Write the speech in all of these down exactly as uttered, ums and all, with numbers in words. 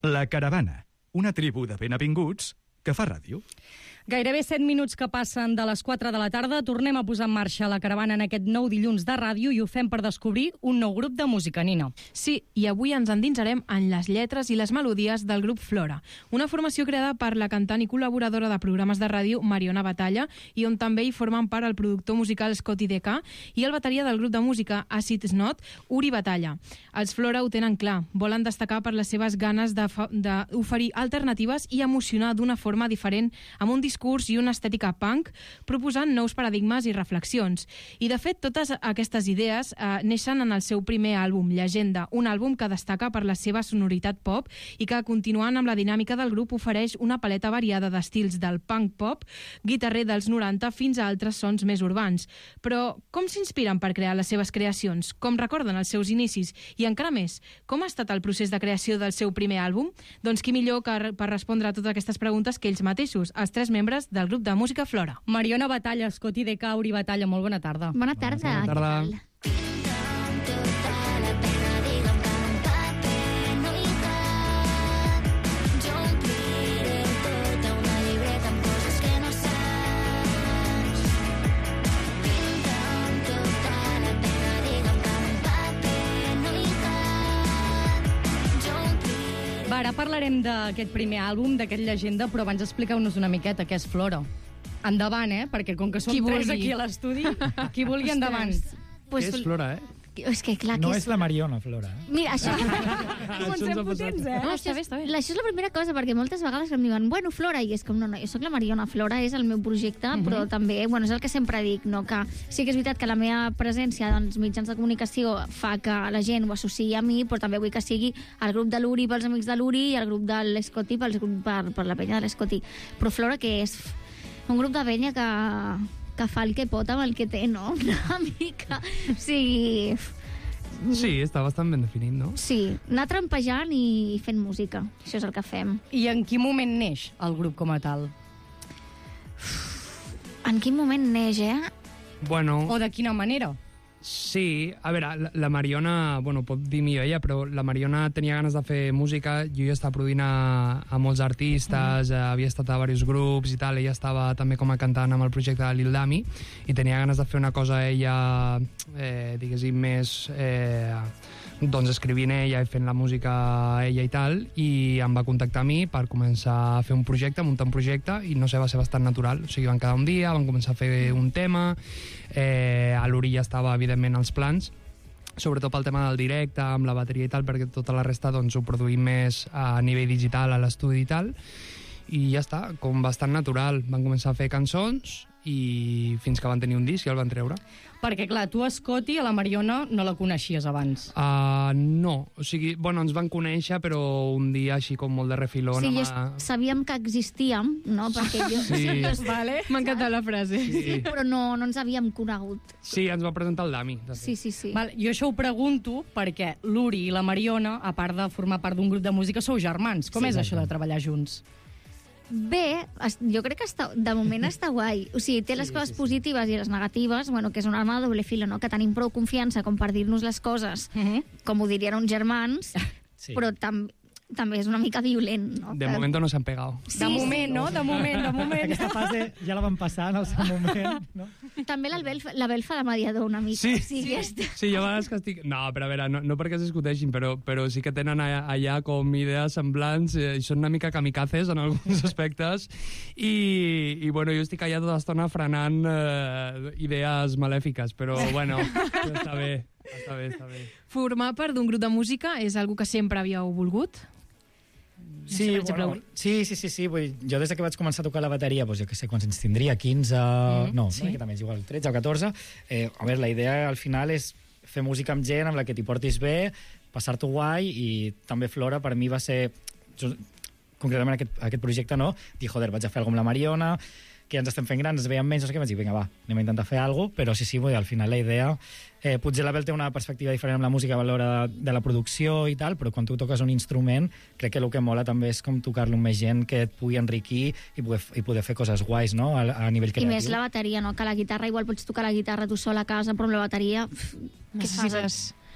La Caravana, una tribu de benvinguts que fa ràdio. Gairebé set minuts que passen de les quatre de la tarda. Tornem a posar en marxa la caravana en aquest nou dilluns de ràdio i ho fem per descobrir un nou grup de música, Nina. Sí, i avui ens endinsarem en les lletres i les melodies del grup Flora, una formació creada per la cantant i col·laboradora de programes de ràdio Mariona Batalla i on també hi formen part el productor musical Scotty D K i el bateria del grup de música Acid Snot, Uri Batalla. Els Flora ho tenen clar, volen destacar per les seves ganes d'oferir alternatives i emocionar d'una forma diferent amb un discurs i una estètica punk, proposant nous paradigmes i reflexions. I, de fet, totes aquestes idees eh, neixen en el seu primer àlbum, Llegenda, un àlbum que destaca per la seva sonoritat pop i que, continuant amb la dinàmica del grup, ofereix una paleta variada d'estils del punk pop, guitarrer dels noranta, fins a altres sons més urbans. Però com s'inspiren per crear les seves creacions? Com recorden els seus inicis? I encara més, com ha estat el procés de creació del seu primer àlbum? Doncs qui millor que per respondre a totes aquestes preguntes que ells mateixos, els tres membres del grup de música Flora. Mariona Batalla, Scotty D K, Uri Batalla, molt bona tarda. Bona tarda. Bona tarda. Va, ara parlarem d'aquest primer àlbum, d'aquest Llegenda, però abans expliqueu-nos una miqueta què és Flora. Endavant, eh? Perquè com que som tres aquí a l'estudi, qui vulgui endavant. Pues, Què és Flora, eh? És que clar, No que és la Mariona, Flora. Eh? Mira, això... Comencem potents, eh? No, està bé, està bé. Això és la primera cosa, perquè moltes vegades em diuen, bueno, Flora, i és com, no, no, jo soc la Mariona, Flora és el meu projecte, uh -huh. però també, bueno, és el que sempre dic, no? Que sí que és veritat que la meva presència als mitjans de comunicació fa que la gent ho associï a mi, però també vull que sigui el grup de l'Uri pels amics de l'Uri i el grup de l'Escoti per, per, per la penya de l'Escoti. Però Flora, que és un grup de penya que, que fa el que pot amb el que té, no? Una mica. O sigui... Sí, està bastant ben definit, no? Sí, anar trampejant i fent música. Això és el que fem. I en quin moment neix el grup com a tal? En quin moment neix, eh? Bueno, O de quina manera? sí, a veure, la, la Mariona, bueno, pot dir millor ella, però la Mariona tenia ganes de fer música, jo ja estava produint a, a molts artistes, mm. havia estat a diversos grups i tal, ella estava també com a cantant amb el projecte de Lil Dami i tenia ganes de fer una cosa ella, eh, diguéssim, més... Eh, doncs escrivint ella i fent la música ella i tal, i em va contactar a mi per començar a fer un projecte, muntar un projecte, i no sé, va ser bastant natural. O sigui, van quedar un dia, van començar a fer un tema, eh, a l'Uri ja estava, evidentment, als plans, sobretot pel tema del directe, amb la bateria i tal, perquè tota la resta doncs, ho produïm més a nivell digital, a l'estudi i tal, i ja està, com bastant natural. Van començar a fer cançons i fins que van tenir un disc i el van treure. Perquè, clar, tu, Scotty, a la Mariona no la coneixies abans. Uh, no, o sigui, bueno, ens van conèixer, però un dia així com molt de refilón. Sí, amb... jo sabíem que existíem, no? Perquè jo... Sí. Vale. M'ha encantat la frase. Sí. Però no, no ens havíem conegut. Sí, ens va presentar el Dami. De fet. Sí, sí, sí. Val, jo això ho pregunto perquè l'Uri i la Mariona, a part de formar part d'un grup de música, sou germans. Com Sí, és això de treballar junts? Bé, es- jo crec que està, de moment està guai. O sigui, té les Sí, coses sí, sí. positives i les negatives, bueno, que és una arma de doble filo, no? Que tenim prou confiança com per dir-nos les coses, Uh -huh. com ho dirien uns germans, Sí. però tam també és una mica violent, no? De Que- momento no s'han pegado. De moment, no? De moment, de moment. Aquesta fase ja la van passar en el seu moment, no? També l'Abel fa- l'Abel fa de mediador una mica. Sí. O sigui, està... Sí, jo a vegades que estic... No, però a veure, no, no perquè es discuteixin, però, però sí que tenen allà, allà com idees semblants eh, i són una mica kamikazes en alguns aspectes i, i bueno, jo estic allà tota l'estona frenant eh, idees malèfiques, però bueno, està bé, està bé, està bé. Formar part d'un grup de música és algo que sempre havíeu volgut? Sí, per exemple, bueno, sí, sí, sí, sí. Vull, dir, jo des que vaig començar a tocar la bateria, doncs jo que sé quants anys tindria, quinze... Mm, no, sí. una miqueta més, igual, tretze o catorze. Eh, a veure, la idea al final és fer música amb gent amb la que t'hi portis bé, passar-t'ho guai, i també Flora per mi va ser... Jo, concretament aquest, aquest projecte, no? Dir, joder, vaig a fer alguna amb la Mariona, que ja ens estem fent grans, ens veiem menys, no sé què, vaig dir, vinga, va, anem a intentar fer alguna cosa, però sí, sí, vull dir, al final la idea... Eh, potser l'Abel té una perspectiva diferent amb la música a l'hora de, de la producció i tal, però quan tu toques un instrument, crec que el que mola també és com tocar-lo amb més gent que et pugui enriquir i poder, i poder fer coses guais, no?, a, a nivell I creatiu. més la bateria, no? Que la guitarra, igual pots tocar la guitarra tu sola a casa, però amb la bateria... Pff, què fas? Necessites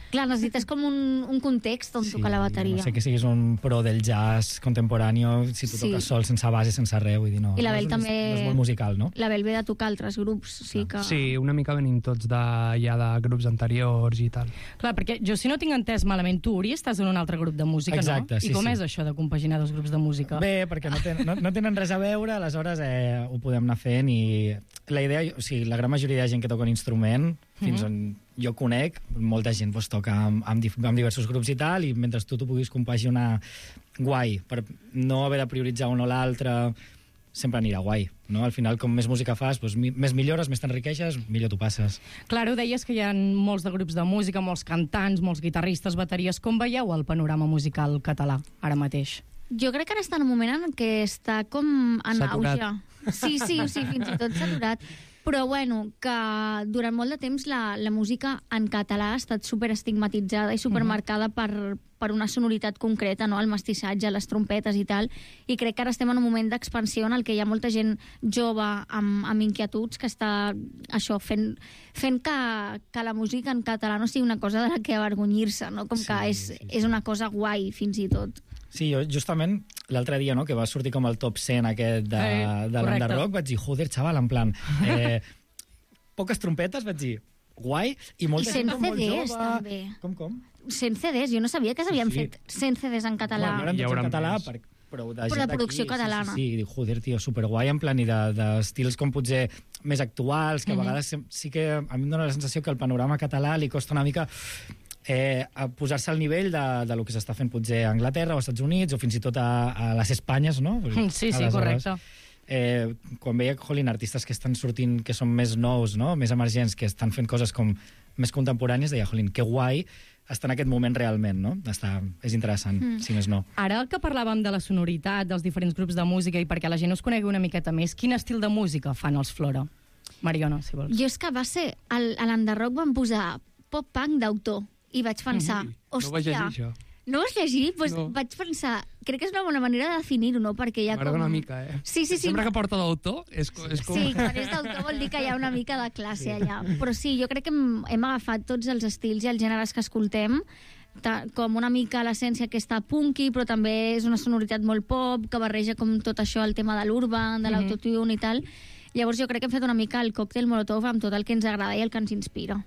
Clar, necessites com un, un context on Sí, tocar la bateria. No sé que siguis un pro del jazz contemporani, si tu Sí. toques sol, sense base, sense res, vull dir, no. I la no Bel és un- també... No és molt musical, no? La Bel ve de tocar altres grups, sí que... Sí, una mica venim tots de, ja de grups anteriors i tal. Clar, perquè jo, si no tinc entès malament, tu, Uri, estàs en un altre grup de música, Exacte, no? sí, I com sí. és això de compaginar dos grups de música? Bé, perquè no, ten, no, no tenen res a veure, aleshores eh, ho podem anar fent i la idea, o sigui, la gran majoria de gent que toca un instrument, fins Mhm. on jo conec, molta gent doncs, toca amb, amb, dif- amb diversos grups i tal, i mentre tu t'ho puguis compaginar guai, per no haver de prioritzar un o l'altre, sempre anirà guai, no? Al final, com més música fas, doncs, mi, més millores, més t'enriqueixes, millor t'ho passes. Clar, ho deies que hi ha molts de grups de música, molts cantants, molts guitarristes, bateries. Com veieu el panorama musical català ara mateix? Jo crec que ara està en un moment en què està com en Saturat. auge. Sí, sí, sí, fins i tot saturat. Però, bueno, que durant molt de temps la, la música en català ha estat superestigmatitzada i supermarcada per, per una sonoritat concreta, no? El mestissatge, les trompetes i tal. I crec que ara estem en un moment d'expansió en el que hi ha molta gent jove amb, amb inquietuds que està això, fent, fent que, que la música en català no sigui una cosa de la que avergonyir-se, no? Com Sí, que és, sí, sí. és una cosa guai, fins i tot. Sí, jo justament l'altre dia, no, que va sortir com el top cent aquest de, Eh, de correcte. l'Underrock, vaig dir, joder, xaval, en plan, eh, poques trompetes, vaig dir, guai, i molta I gent cent com molt C Ds, jove. també. Com, com? cent C Ds, jo no sabia que s'havien Sí, sí. fet cent C Ds en català. Bueno, no eren Hi tots haurà en català, més. per, però de, Però gent de producció d'aquí, catalana. Sí, sí, sí, i dic, joder, tio, superguai, en plan, i d'estils de, com potser més actuals, que a Mhm. vegades sem- sí que a mi em dóna la sensació que el panorama català li costa una mica eh, a posar-se al nivell de, de lo que s'està fent potser a Anglaterra o als Estats Units o fins i tot a, a les Espanyes, no? Sí, sí, Aleshores, correcte. Eh, quan veia, jolín, artistes que estan sortint, que són més nous, no? Més emergents, que estan fent coses com més contemporànies, deia, jolín, que guai està en aquest moment realment, no? Està, és interessant, mm. si més no. Ara que parlàvem de la sonoritat, dels diferents grups de música i perquè la gent us conegui una miqueta més, quin estil de música fan els Flora? Mariona, si vols. Jo és que va ser... El, a l'Underrock van posar pop-punk d'autor i vaig pensar, Ui, no ho vaig hòstia... llegir, això. No ho has llegit? Pues No. vaig pensar... Crec que és una bona manera de definir-ho, no? Perquè hi ha M'agrada com... una mica, eh? Sí, sí, sí. Sempre que porta d'autor és, co- és com... Sí, quan és d'autor vol dir que hi ha una mica de classe allà. Però sí, jo crec que hem, hem agafat tots els estils i els gèneres que escoltem, ta, com una mica l'essència aquesta punky, però també és una sonoritat molt pop, que barreja com tot això, el tema de l'urban, de l'autotune i tal. Llavors jo crec que hem fet una mica el còctel Molotov amb tot el que ens agrada i el que ens inspira.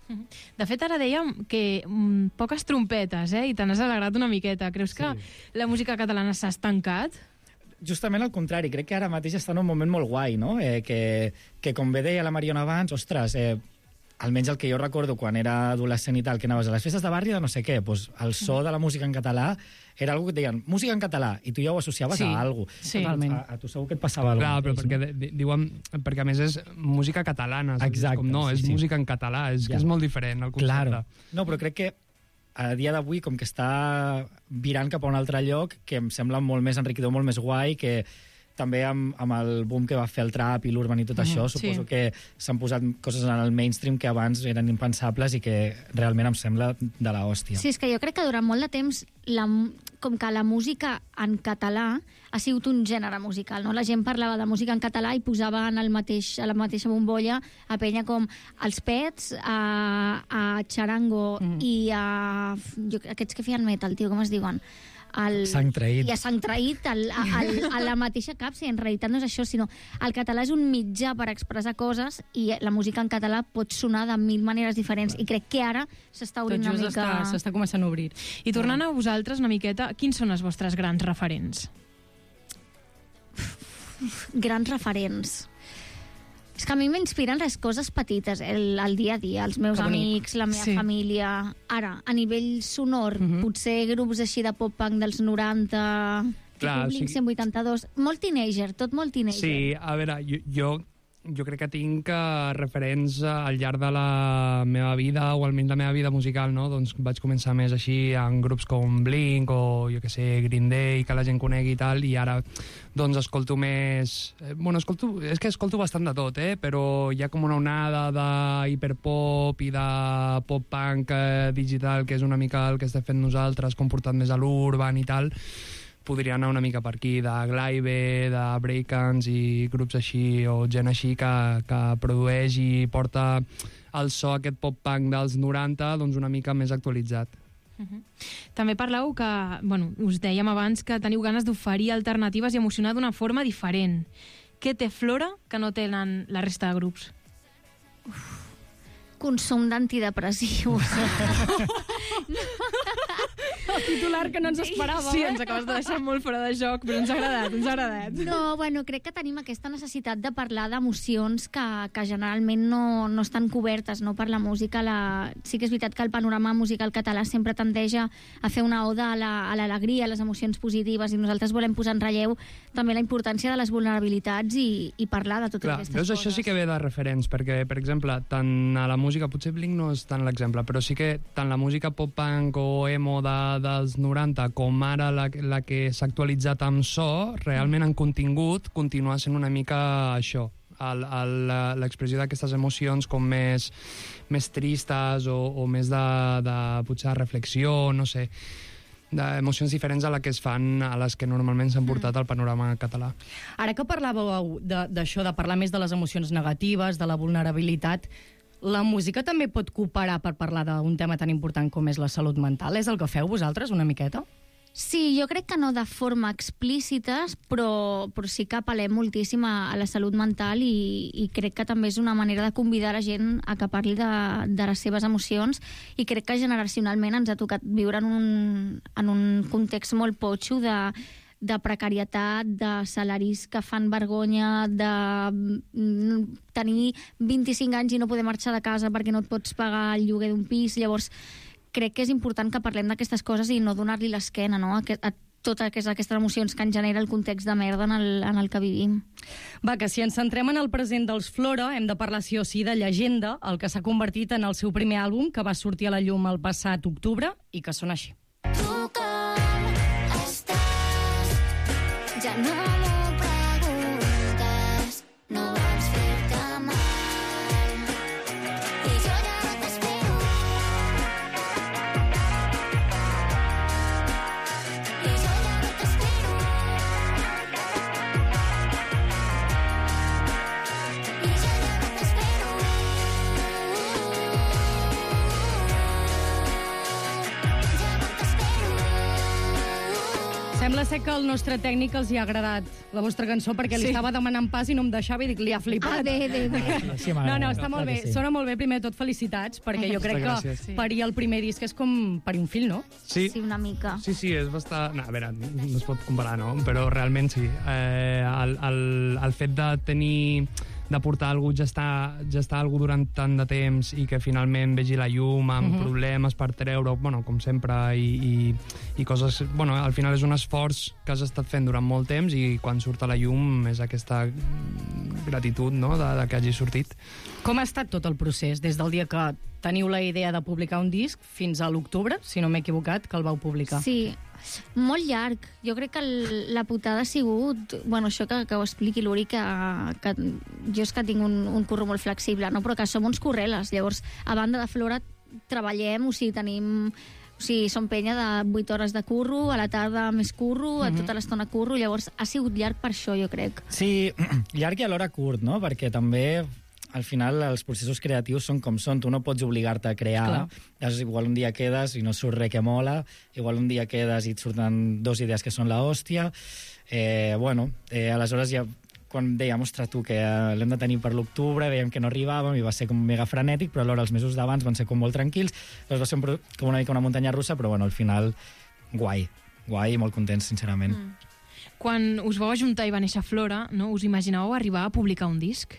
De fet, ara dèiem que mm, poques trompetes, eh? I te n'has alegrat una miqueta. Creus que la música catalana s'ha estancat? Justament al contrari, crec que ara mateix està en un moment molt guai, no? Eh, que, que com bé deia la Mariona abans, ostres, eh, almenys el que jo recordo quan era adolescent i tal, que anaves a les festes de barri de no sé què, doncs el so de la música en català era algo que et deien, música en català, i tu ja ho associaves Sí, a algo. sí, totalment. A, a tu segur que et passava alguna Clar, però perquè, de, de, diuen, perquè a més és música catalana, saps? Exacte, Com no, sí, és sí. música en català, és Ja. que és molt diferent el concepte. Claro. No, però crec que a dia d'avui, com que està virant cap a un altre lloc, que em sembla molt més enriquidor, molt més guai, que també amb, amb el boom que va fer el trap i l'urban i tot això, sí. suposo que s'han posat coses en el mainstream que abans eren impensables i que realment em sembla de la hòstia. Sí, és que jo crec que durant molt de temps la, com que la música en català ha sigut un gènere musical, no? La gent parlava de música en català i posava en el mateix, a la mateixa bombolla a penya com els Pets, a, a Charango mm. i a jo, aquests que feien metal, tio, com es diuen? El, Sang Traït. I a Sang Traït, el, el, a la mateixa capsa, i en realitat no és això, sinó el català és un mitjà per expressar coses i la música en català pot sonar de mil maneres diferents, i crec que ara s'està Tot obrint una just mica... està- s'està començant a obrir. I tornant a vosaltres una miqueta, quins són els vostres grans referents? Grans referents. És que a mi m'inspiren les coses petites, el, el dia a dia, els meus Que bonic. amics, la meva Sí. família. Ara, a nivell sonor, Mhm. potser grups així de pop-punk dels noranta, Clar, Blink o sigui- cent vuitanta-dos, molt teenager, tot molt teenager. Sí, a veure, jo, jo, jo crec que tinc eh, referents eh, al llarg de la meva vida, o almenys la meva vida musical, no? Doncs vaig començar més així en grups com Blink o, jo que sé, Green Day, que la gent conegui i tal, i ara doncs escolto més... eh, Bueno, escolto, és que escolto bastant de tot, eh? Però hi ha com una onada de hiperpop i de pop-punk eh, digital, que és una mica el que estem fent nosaltres, com portat més a l'urban i tal. podria anar una mica per aquí, de Glaive, de Breakans i grups així, o gent així que, que produeix i porta el so aquest pop-punk dels noranta doncs una mica més actualitzat. Uh-huh. També parleu que, bueno, us dèiem abans que teniu ganes d'oferir alternatives i emocionar d'una forma diferent. Què té Flora que no tenen la resta de grups? Uf. Consum d'antidepressius. El titular que no ens esperàvem. Sí, ens acabes de deixar molt fora de joc, però ens ha agradat, ens ha agradat. No, bueno, crec que tenim aquesta necessitat de parlar d'emocions que, que generalment no, no estan cobertes, no, per la música. La... Sí que és veritat que el panorama musical català sempre tendeix a fer una oda a l'alegria, la, a les emocions positives, i nosaltres volem posar en relleu també la importància de les vulnerabilitats i, i parlar de totes Clar, aquestes veus, coses. Això sí que ve de referents, perquè, per exemple, tant a la música, potser Blink no és tant l'exemple, però sí que tant la música pop-punk o emo de, dels noranta com ara la, la que s'ha actualitzat amb so, realment en contingut continua sent una mica això, l'expressió d'aquestes emocions com més, més tristes o, o més de, de potser de reflexió, no sé, d'emocions diferents a les que es fan, a les que normalment s'han portat al panorama català. Ara que parlàveu d'això, de, de parlar més de les emocions negatives, de la vulnerabilitat, la música també pot cooperar per parlar d'un tema tan important com és la salut mental? És el que feu vosaltres, una miqueta? Sí, jo crec que no de forma explícita, però, però sí que apel·lem moltíssim a, a la salut mental i, i crec que també és una manera de convidar la gent a que parli de, de les seves emocions, i crec que generacionalment ens ha tocat viure en un, en un context molt potxo de, de precarietat, de salaris que fan vergonya, de tenir vint-i-cinc anys i no poder marxar de casa perquè no et pots pagar el lloguer d'un pis. Llavors, crec que és important que parlem d'aquestes coses i no donar-li l'esquena, no?, a, a totes aquestes emocions que en genera el context de merda en el, en el que vivim. Va, que si ens centrem en el present dels Flora, hem de parlar sí o sí de Llegenda, el que s'ha convertit en el seu primer àlbum, que va sortir a la llum el passat octubre i que sona així. Tu com estàs? Ja no m'ho preguntes, no vols fer-te mal, i jo ja no t'espero, i jo ja no t'espero, i jo ja no t'espero, ja no t'espero. Sembla ser que al nostre tècnic els hi ha agradat la vostra cançó, perquè li Sí. estava demanant pas i no em deixava i dic, li ha flipat. Ah, bé, bé, bé. Sí, No, m'agrada, no, està molt clar bé. que sí. Sona molt bé. Primer de tot, felicitats, perquè jo crec Gràcies. que parir el primer disc és com parir un fill, no? Sí, Sí, una mica. Sí, sí, és bastant... No, a veure, no es pot comparar, no? Però realment sí. Eh, el, el, el fet de tenir de portar algú, gestar, gestar algú durant tant de temps i que finalment vegi la llum amb uh-huh. problemes per treure, bueno, com sempre, i, i, i coses... Bueno, al final és un esforç que has estat fent durant molt temps i quan surt a la llum és aquesta gratitud, no?, de, de que hagi sortit. Com ha estat tot el procés, des del dia que teniu la idea de publicar un disc fins a l'octubre, si no m'he equivocat, que el vau publicar? Sí, molt llarg. Jo crec que el, la putada ha sigut... Bueno, això que, que ho expliqui l'Uri, que, que jo és que tinc un, un curro molt flexible, no? Però que som uns correles. Llavors, a banda de Flora, treballem, o sigui, tenim... O sigui, som penya de vuit hores de curro, a la tarda més curro, a tota l'estona curro, llavors ha sigut llarg per això, jo crec. Sí, llarg i alhora curt, no? Perquè també al final els processos creatius són com són, tu no pots obligar-te a crear. Llavors, igual un dia quedes i no surt res que mola, igual un dia quedes i et surten dos idees que són la hòstia. Eh, bueno, eh, aleshores ja quan dèiem, ostres, tu, que eh, l'hem de tenir per l'octubre, veiem que no arribàvem i va ser com mega frenètic, però alhora els mesos d'abans van ser com molt tranquils, llavors va ser un, com una mica una muntanya russa, però bueno, al final guai, guai i molt contents, sincerament. Mm. Quan us vau ajuntar i va néixer Flora, no, us imaginàveu arribar a publicar un disc?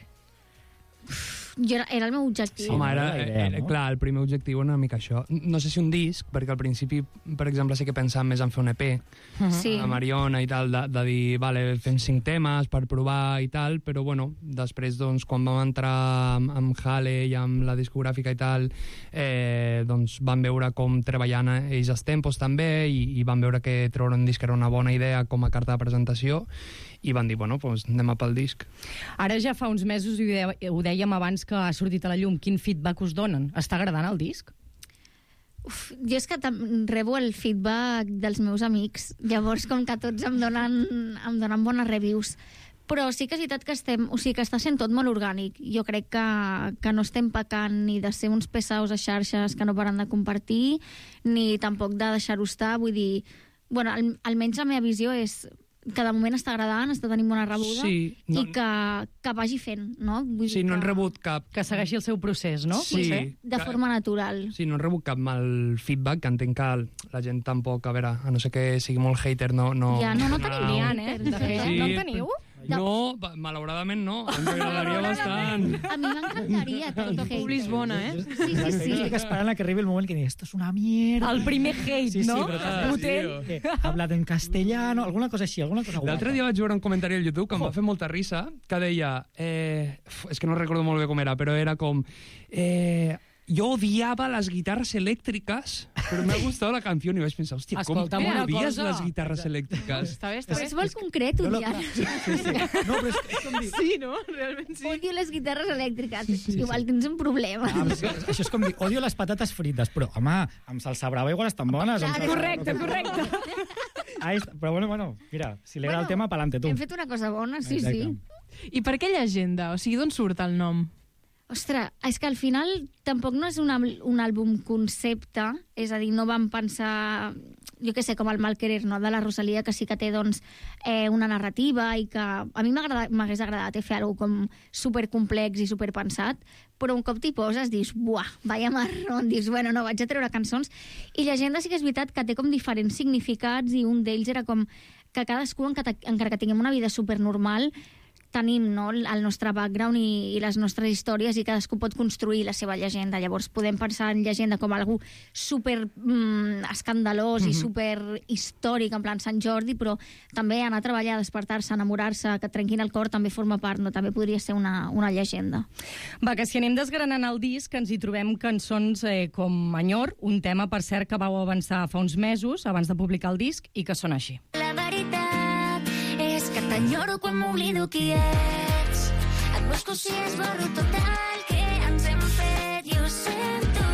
Jo era, era el meu objectiu. Sí, Home, era, la idea, eh, no? clar, el primer objectiu era una mica això. No sé si un disc, perquè al principi, per exemple, sí que pensàvem més en fer un E P, Sí. a Mariona i tal, de, de dir, vale, fem cinc temes per provar i tal, però bueno, després, doncs, quan vam entrar amb, amb Hale i amb la discogràfica i tal, eh, doncs van veure com treballant ells els tempos també, i, i van veure que treure un disc era una bona idea com a carta de presentació, i van dir, bueno, doncs anem a pel disc. Ara ja fa uns mesos, i ho dèiem abans que ha sortit a la llum, quin feedback us donen? Està agradant el disc? Uf, jo és que tam- rebo el feedback dels meus amics, llavors com que tots em donen, em donen bones reviews. Però sí que és veritat que estem, o sigui, que està sent tot molt orgànic. Jo crec que, que no estem pecant ni de ser uns pesaus a xarxes que no paren de compartir, ni tampoc de deixar-ho estar. Vull dir, bueno, al, almenys la meva visió és que de moment està agradant, està tenint bona rebuda, Sí, no- i que, que vagi fent, no? Vull Sí, dir no que, han rebut cap... Que segueixi el seu procés, no? Sí. Potser? de forma natural. Sí, no han rebut cap mal feedback, que entenc que la gent tampoc, a veure, a no ser que sigui molt hater, no... no Ja, no, no donarà tenim N'hi ha, un- eh? De fet, Sí. no en teniu? No, pa- malauradament no. Ens agradaria bastant. A mi m'encantaria tot el Publi és bona, eh? Sí, sí, sí. Estic esperant a que arribi el moment que digui esto es una mierda. El primer hate, Sí, sí, no? però Ah, Potent. sí, Que ha hablat en castellano, alguna cosa així, alguna cosa guapa. L'altre dia vaig veure un comentari al YouTube que em va fer molta risa, que deia... Eh, uf, és que no recordo molt bé com era, però era com... Eh, jo odiava les guitarres elèctriques, però m'ha gustat la canció i vaig pensar, hòstia, com Escolta'm una odies cosa. les guitarres elèctriques? Està bé, està Però bé. és molt concret, No, no, Uriel. sí, sí, sí. No, però és, és com dir... Sí, no? Realment sí. Odio les guitarres elèctriques. Igual tens un problema. Ah, però és que això és com dir, odio les patates frites, però, home, amb salsa brava igual estan bones. amb Claro. salsa- Correcte, correcte. Ah, és- però bueno, bueno, mira, si li agrada el tema, pa'lante, tu. Hem fet una cosa bona, sí, Exacte. sí. I per què llegenda? O sigui, d'on surt el nom? Ostres, és que al final tampoc no és un, al- un àlbum concepte, és a dir, no vam pensar, jo què sé, com el Malquerer, no?, de la Rosalia, que sí que té, doncs, eh, una narrativa i que a mi m'agrada- m'hagués agradat eh, fer alguna com supercomplex i superpensat, però un cop t'hi poses dius, buah, vaya marrón, dius, bueno, no, vaig a treure cançons. I Llegenda sí que és veritat que té com diferents significats i un d'ells era com que cadascú, encara encara que tinguem una vida supernormal, tenim, no, el nostre background i, i les nostres històries i cadascú pot construir la seva llegenda. Llavors podem pensar en llegenda com algú super mm, escandalós mm -hmm. i super històric, en plan Sant Jordi, però també anar a treballar, despertar-se, enamorar-se, que et trenquin el cor també forma part, no? També podria ser una, una llegenda. Va, que si anem desgranant el disc, ens hi trobem cançons eh, com Enyor, un tema, per cert, que vau avançar fa uns mesos, abans de publicar el disc, i que sona així. La veritat és que t'enyoro quan m'oblido qui ets. Et busco si esborro tot el que ens hem fet. I ho sento,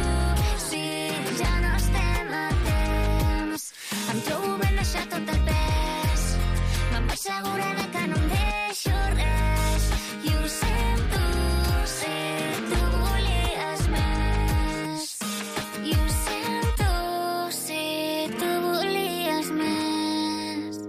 si ja no estem a temps. Em trobo ben deixar tot el pes. Me'n vaig segura de que no em deixo res. I ho sento, si tu volies més. I ho sento, si tu volies més.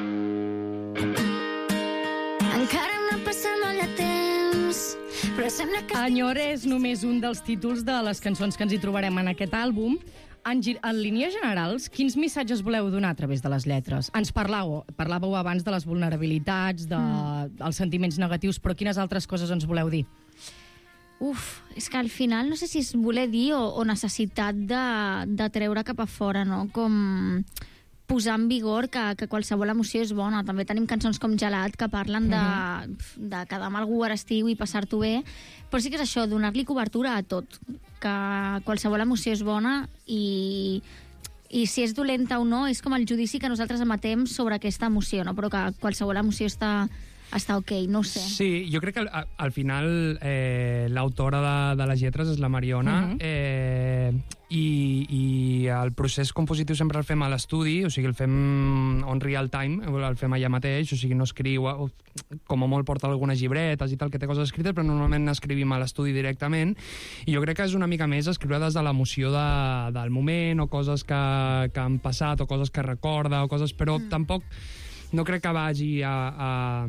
Encara no ha passat molt de temps, però sembla que... Enyor és només un dels títols de les cançons que ens hi trobarem en aquest àlbum. En, gi- en línies generals, quins missatges voleu donar a través de les lletres? Ens parlàveu, parlàveu abans de les vulnerabilitats, dels de, mm. sentiments negatius, però quines altres coses ens voleu dir? Uf, és que al final no sé si és voler dir o, o necessitat de, de treure cap a fora, no? Com posar en vigor que, que qualsevol emoció és bona. També tenim cançons com Gelat que parlen de, de quedar amb algú ara estiu i passar-t'ho bé, però sí que és això, donar-li cobertura a tot, que qualsevol emoció és bona i, i si és dolenta o no és com el judici que nosaltres emetem sobre aquesta emoció, no? Però que qualsevol emoció està, està ok, no ho sé. Sí, jo crec que al, al final eh, l'autora de, de les lletres és la Mariona, Mhm. eh, i, i el procés compositiu sempre el fem a l'estudi, o sigui, el fem on real time, el fem allà mateix, o sigui, no escriu, o, com a molt porta algunes llibretes i tal, que té coses escrites, però normalment escrivim a l'estudi directament, i jo crec que és una mica més escriure des de l'emoció de, del moment, o coses que, que han passat, o coses que recorda, o coses, però mm. tampoc no crec que vagi a... a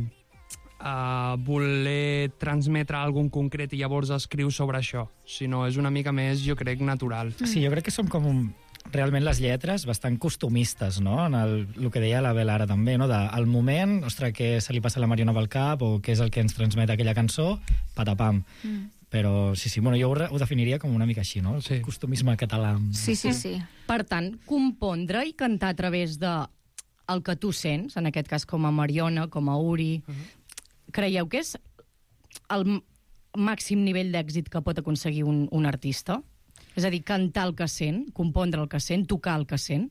a voler transmetre algun concret i llavors escriu sobre això, sinó és una mica més, jo crec, natural. Sí, jo crec que som com un, realment les lletres bastant costumistes, no? En el, el que deia la Bel ara també, no? De, el moment, ostres, què se li passa a la Mariona pel cap o què és el que ens transmet aquella cançó, patapam. Mm. Però sí, sí, bueno, jo ho, re- ho definiria com una mica així, no? El Sí. costumisme català. Sí, sí, sí. Per tant, compondre i cantar a través de el que tu sents, en aquest cas com a Mariona, com a Uri, creieu que és el m- màxim nivell d'èxit que pot aconseguir un, un artista? És a dir, cantar el que sent, compondre el que sent, tocar el que sent?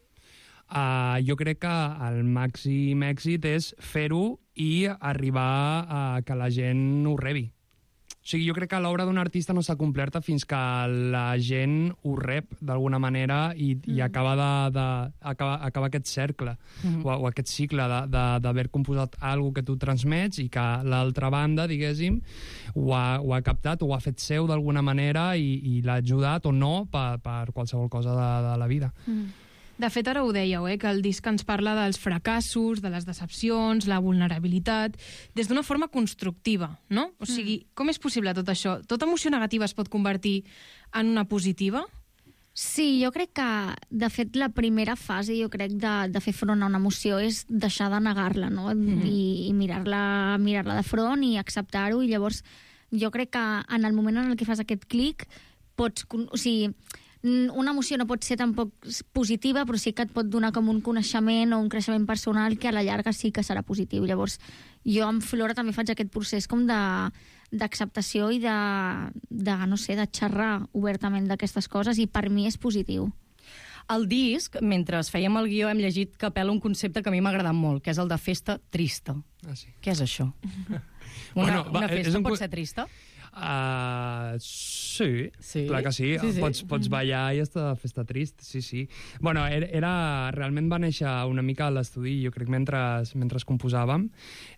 Uh, jo crec que el màxim èxit és fer-ho i arribar a que la gent ho rebi. O O sigui, jo crec que l'obra d'un artista no s'ha completa fins que la gent ho rep d'alguna manera i, mm. i acaba, de, de, acaba, acaba aquest cercle mm. o, o aquest cicle d'haver composat alguna que tu transmets i que l'altra banda, diguéssim, ho ha, ho ha captat, ho ha fet seu d'alguna manera i, i l'ha ajudat o no per, per qualsevol cosa de, de la vida. Mm. De fet, ara ho dèieu, eh, que el disc ens parla dels fracassos, de les decepcions, la vulnerabilitat, des d'una forma constructiva, no? O sigui, mm. com és possible tot això? Tota emoció negativa es pot convertir en una positiva? Sí, jo crec que, de fet, la primera fase, jo crec, de, de fer front a una emoció és deixar de negar-la, no? Mm-hmm. I, i mirar-la mirar-la de front i acceptar-ho, i llavors jo crec que en el moment en el que fas aquest clic pots... O sigui, una emoció no pot ser tampoc positiva, però sí que et pot donar com un coneixement o un creixement personal que a la llarga sí que serà positiu. Llavors, jo amb Flora també faig aquest procés com de d'acceptació i de, de, no sé, de xerrar obertament d'aquestes coses, i per mi és positiu. El disc, mentre fèiem el guió, hem llegit que apel·la un concepte que a mi m'ha agradat molt, que és el de festa trista. Ah, sí. Què és això? Una, bueno, va, una festa un... pot ser trista? Uh, sí, sí, clar que sí. sí, sí. Pots, pots ballar i estar de festa trist, sí, sí. Bueno, era, era, realment va néixer una mica a l'estudi, jo crec, mentre, mentre composàvem,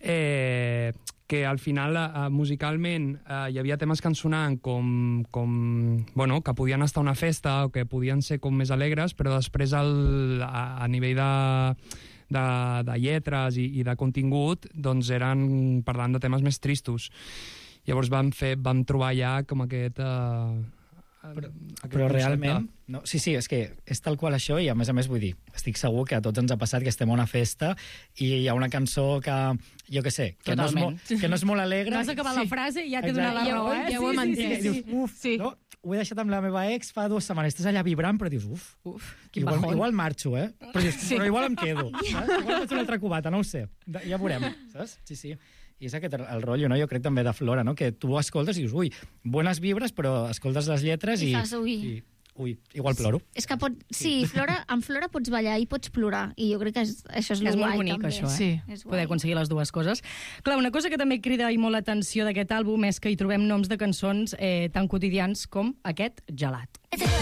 eh, que al final, eh, musicalment, eh, hi havia temes que ens sonaven com, com, bueno, que podien estar a una festa o que podien ser com més alegres, però després el, a, a nivell de... De, de lletres i, i de contingut, doncs eren parlant de temes més tristos. Llavors vam, fer, vam trobar ja com aquest... Uh, però però realment... No, sí, sí, és que és tal qual això, i a més a més vull dir, estic segur que a tots ens ha passat que estem a una festa i hi ha una cançó que, jo què sé, que no, és molt, que no és molt alegre. No has acabat sí. la frase i ja t'he donat la raó, eh? Ja ho hem entès. I dius, uf, sí. no? Ho he deixat amb la meva ex fa dues setmanes, estàs allà vibrant, però dius, uf, uf quin igual, bajón. igual marxo, eh? Però, dius, sí. però igual em quedo, saps? Igual faig una altra cubata, no ho sé. Ja veurem, saps? Sí, sí. I és aquest el rotllo, no? Jo crec també de Flora, no? Que tu escoltes i dius, ui, bones vibres, però escoltes les lletres i... I fas, ui. I, ui, igual ploro. És que pot... Sí, Flora, amb Flora pots ballar i pots plorar, i jo crec que és, això és, és guai, molt bonic, també. això, eh? Sí. Poder aconseguir les dues coses. Clar, una cosa que també crida i molt l'atenció d'aquest àlbum és que hi trobem noms de cançons eh, tan quotidians com aquest, Gelat.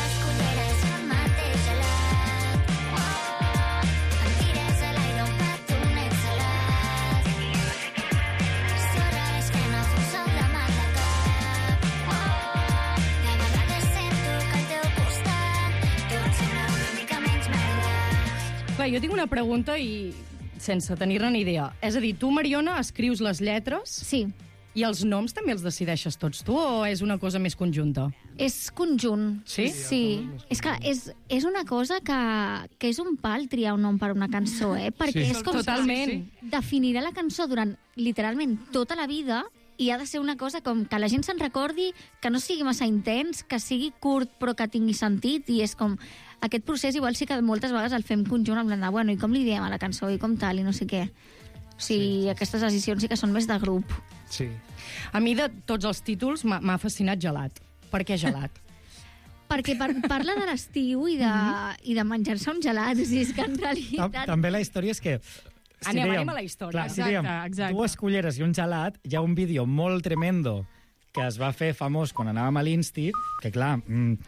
Clar, jo tinc una pregunta i sense tenir-ne ni idea. És a dir, tu, Mariona, escrius les lletres? Sí. I els noms també els decideixes tots tu o és una cosa més conjunta? És conjunt. Sí? Sí. És que és, és una cosa que, que és un pal triar un nom per una cançó, eh? Perquè Sí. és com Totalment. que definirà la cançó durant literalment tota la vida, i ha de ser una cosa com que la gent se'n recordi, que no sigui massa intens, que sigui curt però que tingui sentit, i és com... Aquest procés igual sí que moltes vegades el fem conjunt, en plan de, bueno, i com li diem a la cançó, i com tal, i no sé què. O sigui, sí, sí, aquestes decisions sí que són més de grup. Sí. A mi, de tots els títols, m'ha m'ha fascinat Gelat. Per què Gelat? Perquè par parla de l'estiu i de, i de menjar-se un gelat. O sigui, és que en realitat... També la història és que... Si Anem, dèiem, anem a la història. Clar, si Exacte, dèiem exacte. dues culleres i un gelat, hi ha un vídeo molt tremendo que es va fer famós quan anàvem a l'Insti, que clar... Mm,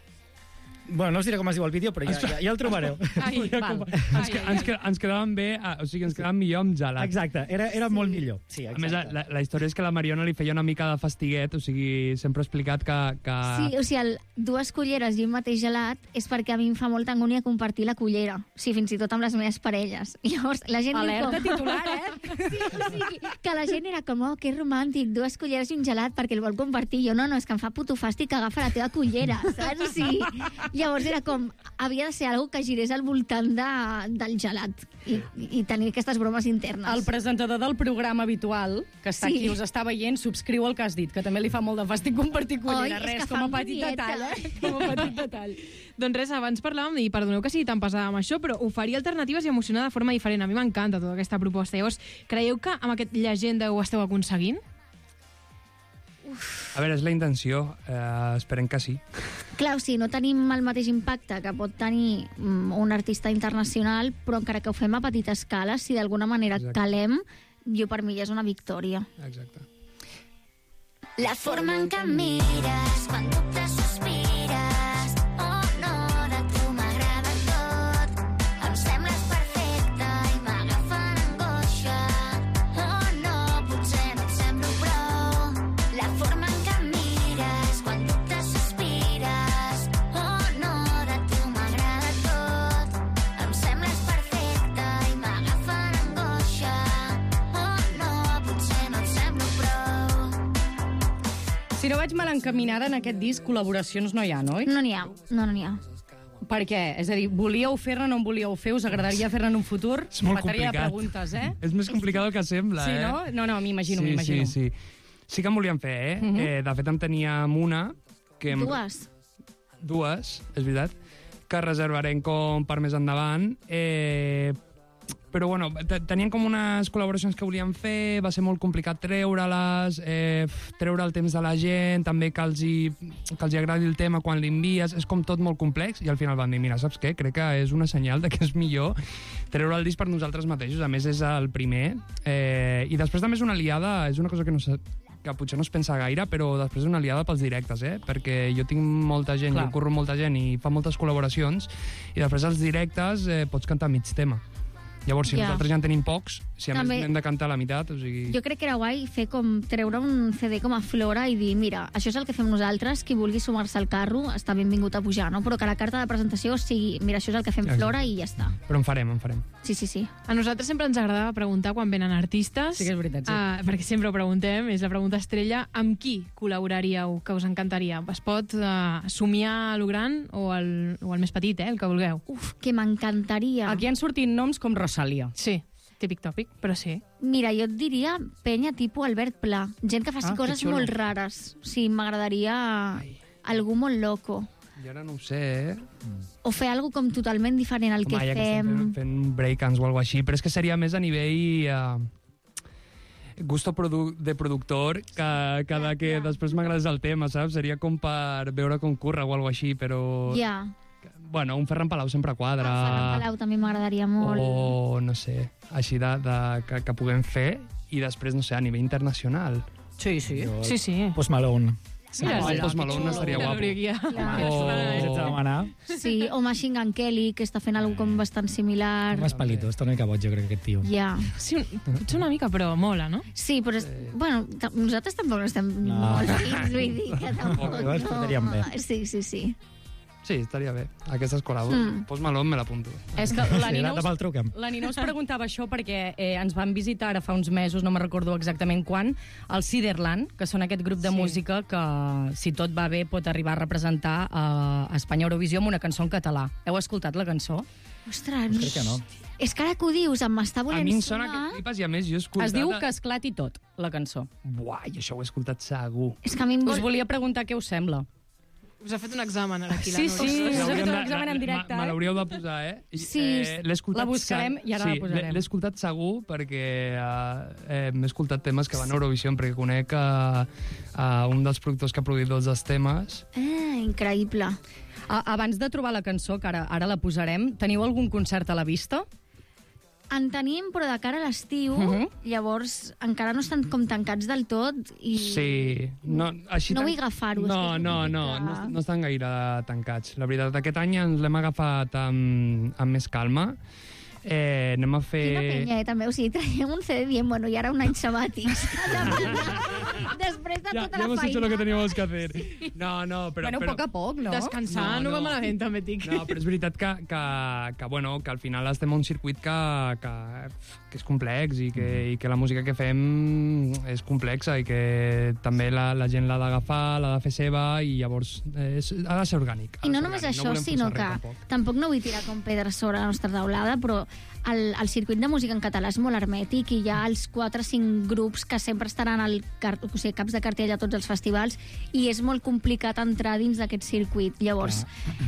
bueno, no us diré com es diu el vídeo, però ja, ja, ja el trobareu. Ai, val. Ens, que, ens, que, ens quedàvem bé, ah, o sigui, ens quedàvem millor amb gelat. Exacte, era, era sí. molt millor. Sí, A més, exacte. la, la història és que la Mariona li feia una mica de fastiguet, o sigui, sempre he explicat que... que... Sí, o sigui, el, dues culleres i un mateix gelat és perquè a mi em fa molta angúnia compartir la cullera. O sigui, fins i tot amb les meves parelles. I llavors la gent... Alerta diu com... titular, eh? Sí, o sigui, que la gent era com, oh, que romàntic, dues culleres i un gelat perquè el vol compartir. Jo, no, no, és que em fa puto fàstic que agafa la teva cullera, saps? O sigui, llavors era com, havia de ser algo que girés al voltant de, del gelat i, i tenir aquestes bromes internes. El presentador del programa habitual, que està Sí. aquí, us està veient, subscriu el que has dit, que també li fa molt de fàstic compartir cullera. Oi, és Res, que com a fa petit angunieta. detall, eh? Com a petit detall. Doncs res, abans parlàvem, i perdoneu que sigui tan pesada amb això, però oferir alternatives i emocionar de forma diferent. A mi m'encanta tota aquesta proposta. Llavors, creieu que amb aquest llegenda ho esteu aconseguint? A veure, és la intenció. Eh, esperem que sí. Clar, o sigui, no tenim el mateix impacte que pot tenir mm, un artista internacional, però encara que ho fem a petita escala, si d'alguna manera Exacte. calem, jo per mi ja és una victòria. Exacte. La forma en què em mires, quan dubtes sospires. Oh no, de tu m'agrada tot. Em sembles perfecta i m'agafa l'angoixa. Oh no, potser no et semblo prou. La forma en què em mires, quan dubtes sospires. Oh no, de tu m'agrada tot. Em sembles perfecta i m'agafa l'angoixa. Oh no, potser no et semblo prou. Si no vaig mal encaminada, en aquest disc col·laboracions no hi ha, no? No n'hi ha, no, no n'hi ha. Per què? És a dir, volíeu fer-ne, no en volíeu fer? Us agradaria fer-ne en un futur? És molt Bateria de complicat. preguntes, eh? És més complicat del que sembla, Sí, eh? no? No, no, m'imagino, sí, m'imagino. Sí, sí. Sí que en volíem fer, eh? Mhm. eh de fet, en teníem una... Que em... Dues. Dues, és veritat, que reservarem com per més endavant. Eh, però, bueno, te- tenien com unes col·laboracions que volíem fer, va ser molt complicat treure-les, eh, treure el temps de la gent, també que els, hi, que els hi agradi el tema quan l'envies, és com tot molt complex, i al final van dir, mira, saps què? Crec que és una senyal de que és millor treure el disc per nosaltres mateixos, a més és el primer, eh, i després també és una aliada, és una cosa que no sé, que potser no es pensa gaire, però després és una aliada pels directes, eh? Perquè jo tinc molta gent, Clar. jo curro amb molta gent i fa moltes col·laboracions, i després als directes eh, pots cantar mig tema. Llavors, si Ja. nosaltres ja en tenim pocs, si a També- més hem de cantar la meitat, o sigui... Jo crec que era guai fer com treure un C D com a Flora i dir, mira, això és el que fem nosaltres, qui vulgui sumar-se al carro està benvingut a pujar, no? Però que la carta de presentació sigui, mira, això és el que fem Exacte. Flora i ja està. Però en farem, en farem. Sí, sí, sí. A nosaltres sempre ens agradava preguntar quan venen artistes. Sí que és veritat, sí. Uh, perquè sempre ho preguntem, és la pregunta estrella. Amb qui col·laboraríeu, que us encantaria? Es pot uh, somiar a lo gran o al, o al més petit, eh, el que vulgueu. Uf, que m'encantaria. Aquí han sortit noms com Rosalia. Sí, típic tòpic, però sí. Mira, jo et diria penya tipus Albert Pla. Gent que faci Ah, que coses xulo. molt rares. Sí, m'agradaria algú molt loco. Jo ara no ho sé, eh? O fer alguna com totalment diferent al que Home, ja que fem. estem fent, fent breakdance o alguna així, però és que seria més a nivell... Uh, gusto produ de productor que, que de que després m'agradés el tema, saps? Seria com per veure com curra o alguna així, però... Ja. Bueno, un Ferran Palau sempre quadra. El Ferran Palau també m'agradaria molt. O, no sé, així de, de, que, que puguem fer, i després, no sé, a nivell internacional. Sí, sí. Jo, Sí, sí. Post Malone. Mira, el hola, Post que Malone xulo. estaria Ja guapo. l'hauria guiat. Clar. O- Si ets de demanar, Sí, o Machine Gun Kelly, que està fent alguna com bastant similar. més palito, està una mica boig, jo crec, aquest tio. Ja. Sí, un, potser una mica, però mola, no? Sí, però és, bueno, ta- nosaltres tampoc no estem No. molt fins, vull dir que tampoc Igual ens portaríem bé. Sí, sí, sí. Sí, estaria bé. Aquestes col·labos. Mm. Mm. Post Malone me l'apunto. És que la Sí, Nina demà el us, truquem. la Nina us preguntava això perquè eh, ens van visitar ara fa uns mesos, no me recordo exactament quan, al Ciderland, que són aquest grup de Sí. música que, si tot va bé, pot arribar a representar a Espanya Eurovisió amb una cançó en català. Heu escoltat la cançó? Ostres, Crec que no. és que ara que ho dius, em m'està A volent mi em sona sonar. que flipes i a més jo he escoltat... Es diu Que esclati tot, la cançó. Buah, i això ho he escoltat segur. És que a mi em Us vol... volia preguntar què us sembla. Us ha fet un examen ara aquí. la Sí, Núria. sí, us ha L'hauríem fet un de- examen en me- directe, Me eh? l'hauríeu de posar, eh? I, Sí, eh, l'he escoltat la buscarem i ara sí, la posarem. l'he- L'he escoltat segur perquè uh, eh, m'he escoltat temes que van a Eurovisió, perquè conec uh, uh, un dels productors que ha produït dos dels temes. Eh, increïble. A, abans de trobar la cançó, que ara, ara la posarem, teniu algun concert a la vista? En tenim, però de cara a l'estiu, Mhm. llavors encara no estan com tancats del tot i... Sí. No, així No tan- vull agafar-ho, és No, que és no, una no, mica- no, no estan gaire tancats. La veritat, aquest any ens l'hem agafat amb, amb més calma. Eh, anem a fer... Quina penya, eh, també. O sigui, traiem un C D dient, bueno, i ara un any sabàtic. Després de Ja, tota ya la hemos hecho lo que feina. teníamos que hacer. No, no, però... bueno, a però... poc a poc, no? Descansar no, No, va no. malament, també et dic. No, però és veritat que, que, que, bueno, que al final estem en un circuit que, que, que és complex i que, i que la música que fem és complexa i que també la, la gent l'ha d'agafar, l'ha de fer seva i llavors eh, és, ha de ser orgànic. ha I de no ser només orgànic, això, volem sinó forçar que res, tampoc. tampoc no vull tirar com pedres sobre la nostra taulada, però el, el circuit de música en català és molt hermètic i hi ha els quatre o cinc grups que sempre estaran al car o sigui, caps de cartell a tots els festivals i és molt complicat entrar dins d'aquest circuit. Llavors,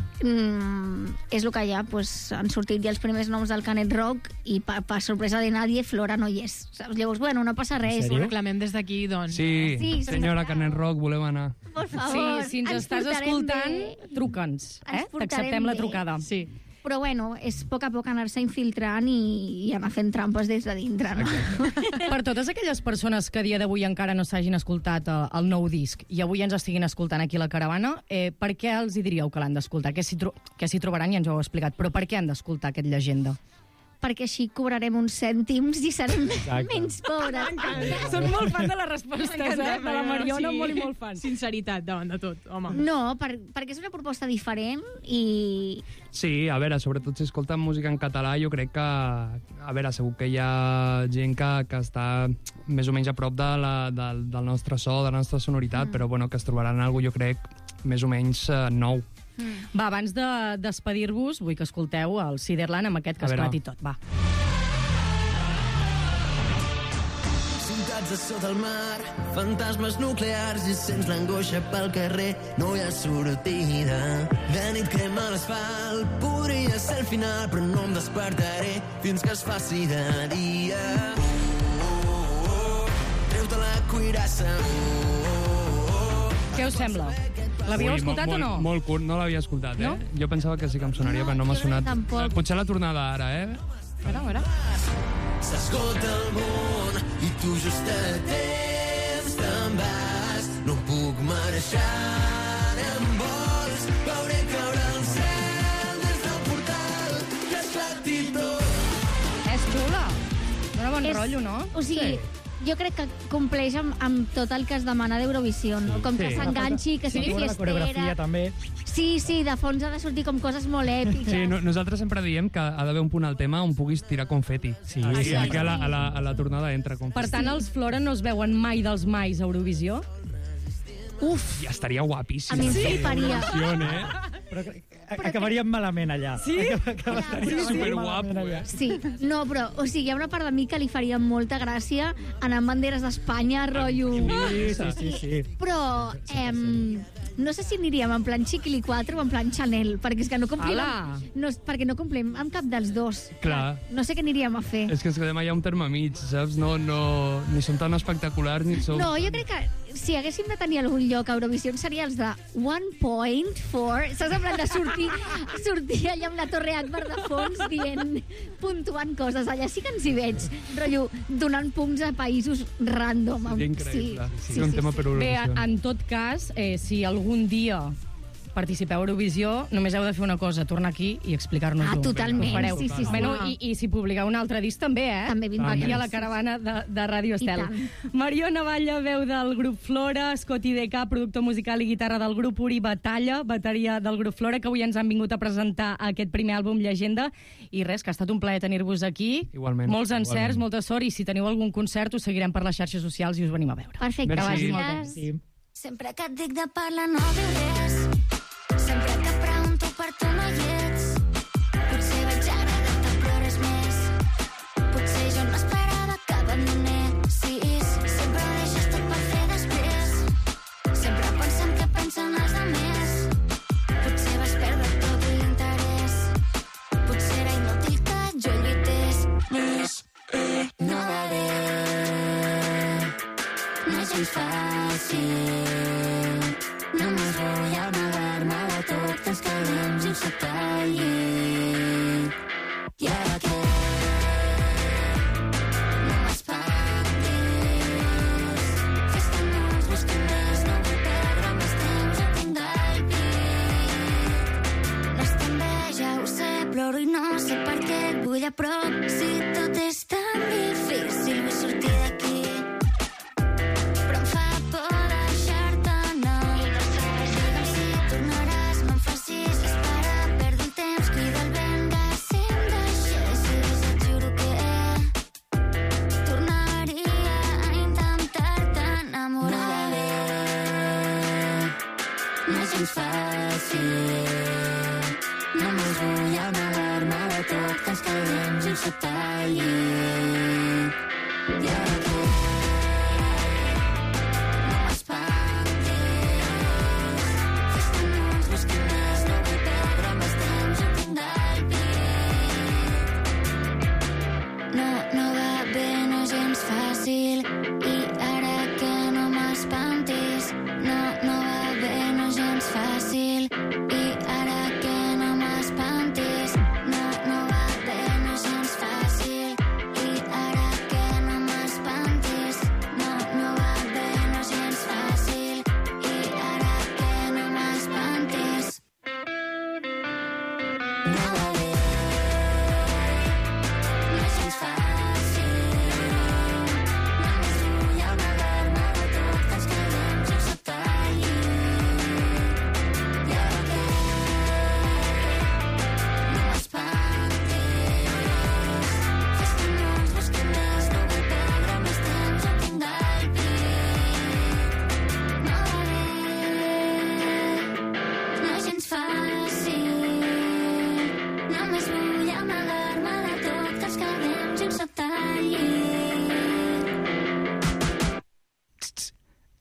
mm, és el que hi ha. Pues, han sortit ja els primers noms del Canet Rock i per pa sorpresa de nadie, Flora no hi és. Saps? Llavors, bueno, no passa res. sèrio? Ho reclamem des d'aquí, doncs. Sí, Sí, senyora sisplau. Canet Rock, voleu anar? Per Sí, favor, si ens, estàs portarem escoltant, bé. truca'ns. Eh? Ens portarem T'acceptem la bé. trucada. Sí. Però, bueno, és a poc a poc anar-se infiltrant i, i anar fent trampes des de dintre, no? Per totes aquelles persones que a dia d'avui encara no s'hagin escoltat el, el nou disc i avui ens estiguin escoltant aquí a la caravana, eh, per què els hi diríeu que l'han d'escoltar? Què s'hi tro què s'hi trobaran? Ja ens ho heu explicat, però per què han d'escoltar aquest Llegenda? Perquè així cobrarem uns cèntims i serem Exacte. menys pobres. Són molt fan de les respostes, eh? M'encanta, De la Mariona, sí. molt i molt fan. Sinceritat davant de tot, home. No, per, perquè és una proposta diferent i... Sí, a veure, sobretot si escolten música en català, jo crec que, a veure, segur que hi ha gent que, que està més o menys a prop de la, del, del nostre so, de la nostra sonoritat, mm. però bueno, que es trobaran alguna cosa, jo crec, més o menys eh, nou. Mm. Va, abans de despedir-vos, vull que escolteu el Ciderland amb aquest que A es veure. plati tot, va. Ciutats a sota el mar, fantasmes nuclears i sents l'angoixa pel carrer, no hi ha sortida. De nit crema l'asfalt, podria ser el final, però no em despertaré fins que es faci de dia. Oh, oh, oh, treu-te la cuirassa. Oh, oh, oh. Què us sembla? L'havíeu Ui, escoltat molt, o no? Molt, molt curt, no l'havia escoltat, eh? No? Jo pensava que sí que em sonaria, No, però no m'ha jo sonat. tampoc. Eh, Potser la tornada ara, eh? A veure, a veure. S'escolta el món i tu just a temps te'n vas. No puc marxar en vols, veuré caure el cel des del portal que esclati tot. És xula. Dóna bon És- rotllo, no? O sigui, jo crec que compleix amb, amb tot el que es demana d'Eurovisió, no? Com que Sí. s'enganxi, que Sí, sigui la coreografia fiestera... també. Sí, sí, de fons ha de sortir com coses molt èpiques. Sí, no, nosaltres sempre diem que ha d'haver un punt al tema on puguis tirar confeti. Sí, I sí. aquí a la, a, la, a la tornada entra confeti. Per tant, els Flora no es veuen mai dels mais a Eurovisió? Uf, Ja estaria guapíssim. A mi em Sí, fliparia. Eurovisió, eh? Però a- acabaríem malament allà. Sí? Acabaríem Sí, superguapo, malament allà. eh? sí. No, però, o sigui, hi ha una part de mi que li faria molta gràcia anar amb banderes d'Espanya, rotllo... Sí, sí, sí, sí. Però, em, no sé si aniríem en plan Chiquili quatre o en plan Chanel, perquè és que no complim... Ala! Amb, no, perquè no complim amb cap dels dos. Clar. No sé què aniríem a fer. És que ens quedem allà un terme mig, saps? No, no, ni som tan espectaculars ni som... No, jo crec que si haguéssim de tenir algun lloc a Eurovisió seria els de one point four, saps? En plan de sortir, sortir allà amb la Torre Akbar de fons dient, puntuant coses. Allà sí que ens hi veig, rotllo, donant punts a països random. Seria increïble. Sí, sí, un tema per Bé, Eurovisió. en tot cas, eh, si algun dia participeu a Eurovisió, només heu de fer una cosa, tornar aquí i explicar-nos-ho. Ah, totalment, Ho fareu. sí, sí, sí. Bueno, i, i si publiqueu un altre disc també, eh? També vindrà. Aquí a la caravana de, de Ràdio I Estel. tant. Mariona Batlle, veu del grup Flora, Scotty D K, productor musical i guitarra del grup, Uri Batalla, bateria del grup Flora, que avui ens han vingut a presentar aquest primer àlbum Llegenda. I res, que ha estat un plaer tenir-vos aquí. Igualment. Molts encerts, Igualment. molta sort, i si teniu algun concert us seguirem per les xarxes socials i us venim a veure. Perfecte, Merci. Que vagi molt bé. gràcies. Sí. Sempre que et dic de parlar no diu res. Sempre que pregunto per tu no hi ets. Potser vaig agradar que plores més. Potser jo no esperava que abandonessis. Sempre ho deixes tot per fer després. Sempre pensant que pensen els altres. Potser vas perdre tot l'interès. Potser era inútil que jo lluités. Més, eh, no va bé. No és gens fàcil. Només vull amagar-me de tot, que ens quedem sense talli. I ara què? No m'espantis. Fes-te no ens busquem més, no vull perdre més temps, jo tinc el pit. No és tan bé, ja ho sé, ploro i no sé per què et vull a prop. Si tot és tan difícil, vull sortir d'aquí. Però em fa por deixar-te anar. Digue'm si tornaràs, no em facis esperar. Perdo el temps, crida el vent, que si em deixessis et juro que tornaria a intentar-te enamorar. No va bé, no és gens fàcil. Només vull amagar-me de tot, que ens quedem sense talli. I ara què? No m'espantis. Fes-te no ens busquem més, no vull perdre més temps, jo tinc el pit. No, no va bé, no és gens fàcil. I ara que no m'espantis. No, no va bé, no és gens fàcil. I ara que no m'espantis.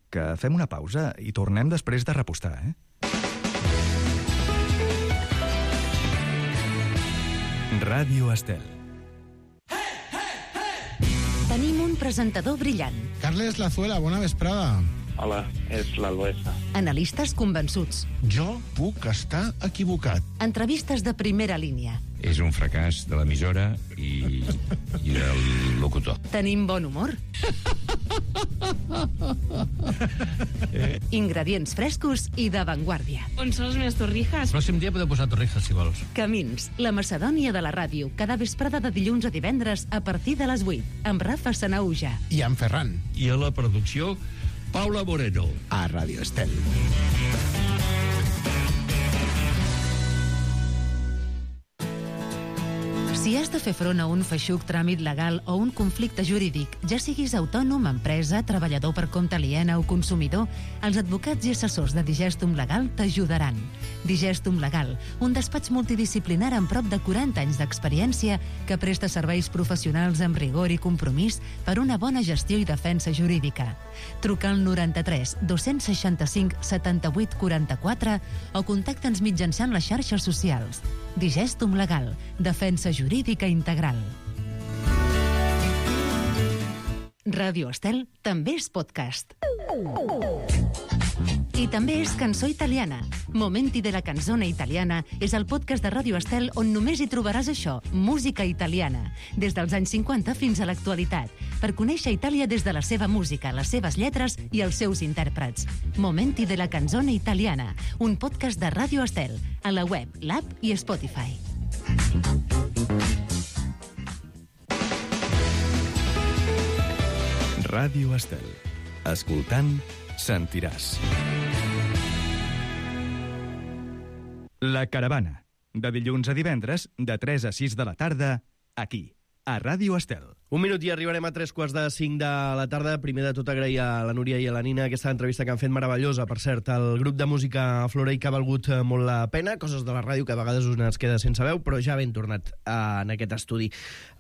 que fem una pausa i tornem després de repostar, eh? Ràdio Estel. Tenim un presentador brillant. Carles Lazuela, bona vesprada. Hola, és l'Albuesa. Analistes convençuts. Jo puc estar equivocat. Entrevistes de primera línia. És un fracàs de l'emissora i, i del locutor. Tenim bon humor. Ingredients frescos i d'avantguàrdia. On són les meves torrijas? El pròxim dia podeu posar torrijas, si vols. Camins, la Macedònia de la ràdio, cada vesprada de dilluns a divendres a partir de les vuit, amb Rafa Sanauja. I en Ferran. I a la producció, Paula Moreno. A Ràdio Estel. Si has de fer front a un feixuc tràmit legal o un conflicte jurídic, ja siguis autònom, empresa, treballador per compte aliena o consumidor, els advocats i assessors de Digestum Legal t'ajudaran. Digestum Legal, un despatx multidisciplinar amb prop de quaranta anys d'experiència que presta serveis professionals amb rigor i compromís per una bona gestió i defensa jurídica. Truca al noranta-tres dos-cents seixanta-cinc setanta-vuit quaranta-quatre o contacta'ns mitjançant les xarxes socials. Digestum Legal, defensa jurídica integral. Ràdio Estel també és podcast. I també és cançó italiana. Momenti de la canzone italiana és el podcast de Ràdio Estel on només hi trobaràs això, música italiana, des dels anys cinquanta fins a l'actualitat, per conèixer Itàlia des de la seva música, les seves lletres i els seus intèrprets. Momenti de la canzone italiana, un podcast de Ràdio Estel, a la web, l'app i Spotify. Ràdio Estel. Escoltant, sentiràs. La Caravana, de dilluns a divendres, de tres a sis de la tarda, aquí, a Ràdio Estel. Un minut i arribarem a tres quarts de cinc de la tarda. Primer de tot agrair a la Núria i a la Nina aquesta entrevista que han fet meravellosa. Per cert, el grup de música Flora i que ha valgut molt la pena, coses de la ràdio que a vegades us n'es queda sense veu, però ja ben tornat uh, en aquest estudi.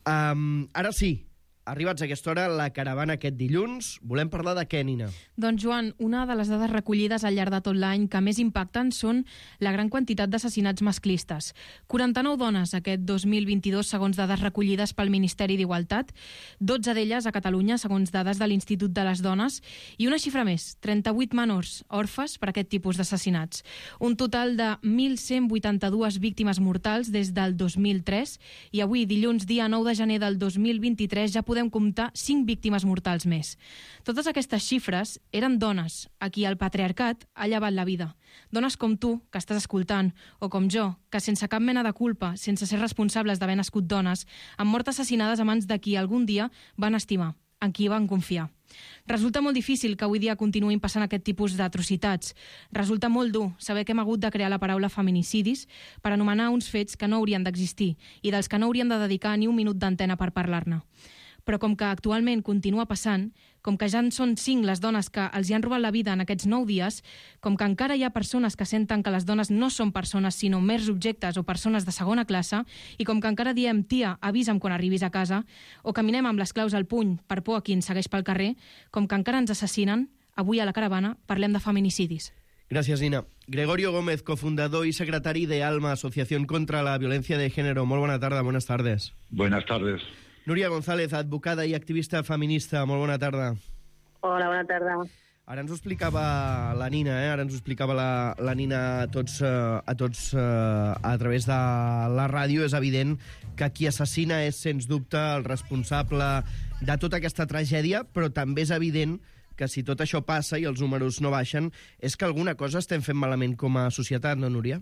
Um, ara sí, arribats a aquesta hora, la caravana aquest dilluns. Volem parlar de què, Nina? Doncs, Joan, una de les dades recollides al llarg de tot l'any que més impacten són la gran quantitat d'assassinats masclistes. quaranta-nou dones aquest dos mil vint-i-dos, segons dades recollides pel Ministeri d'Igualtat, dotze d'elles a Catalunya, segons dades de l'Institut de les Dones, i una xifra més, trenta-vuit menors orfes per aquest tipus d'assassinats. Un total de mil cent vuitanta-dues víctimes mortals des del dos mil tres, i avui, dilluns, dia nou de gener del dos mil vint-i-tres, ja podem comptar cinc víctimes mortals més. Totes aquestes xifres eren dones a qui el patriarcat ha llevat la vida. Dones com tu, que estàs escoltant, o com jo, que sense cap mena de culpa, sense ser responsables d'haver nascut dones, han mort assassinades a mans de qui algun dia van estimar, en qui van confiar. Resulta molt difícil que avui dia continuïn passant aquest tipus d'atrocitats. Resulta molt dur saber que hem hagut de crear la paraula feminicidis per anomenar uns fets que no haurien d'existir i dels que no hauríem de dedicar ni un minut d'antena per parlar-ne. Però com que actualment continua passant, com que ja en són cinc les dones que els hi han robat la vida en aquests nou dies, com que encara hi ha persones que senten que les dones no són persones sinó mers objectes o persones de segona classe, i com que encara diem tia, avisa'm quan arribis a casa, o caminem amb les claus al puny per por a qui ens segueix pel carrer, com que encara ens assassinen, avui a la caravana parlem de feminicidis. Gràcies, Nina. Gregorio Gómez, cofundador y secretario de ALMA, Asociación contra la Violencia de Género. Molt bona tarda, buenas tardes. Buenas tardes. Núria González, advocada i activista feminista. Molt bona tarda. Hola, bona tarda. Ara ens ho explicava la Nina, eh? Ara ens ho explicava la, la Nina a tots, uh, a tots uh, a través de la ràdio. És evident que qui assassina és, sens dubte, el responsable de tota aquesta tragèdia, però també és evident que si tot això passa i els números no baixen, és que alguna cosa estem fent malament com a societat, no, Núria?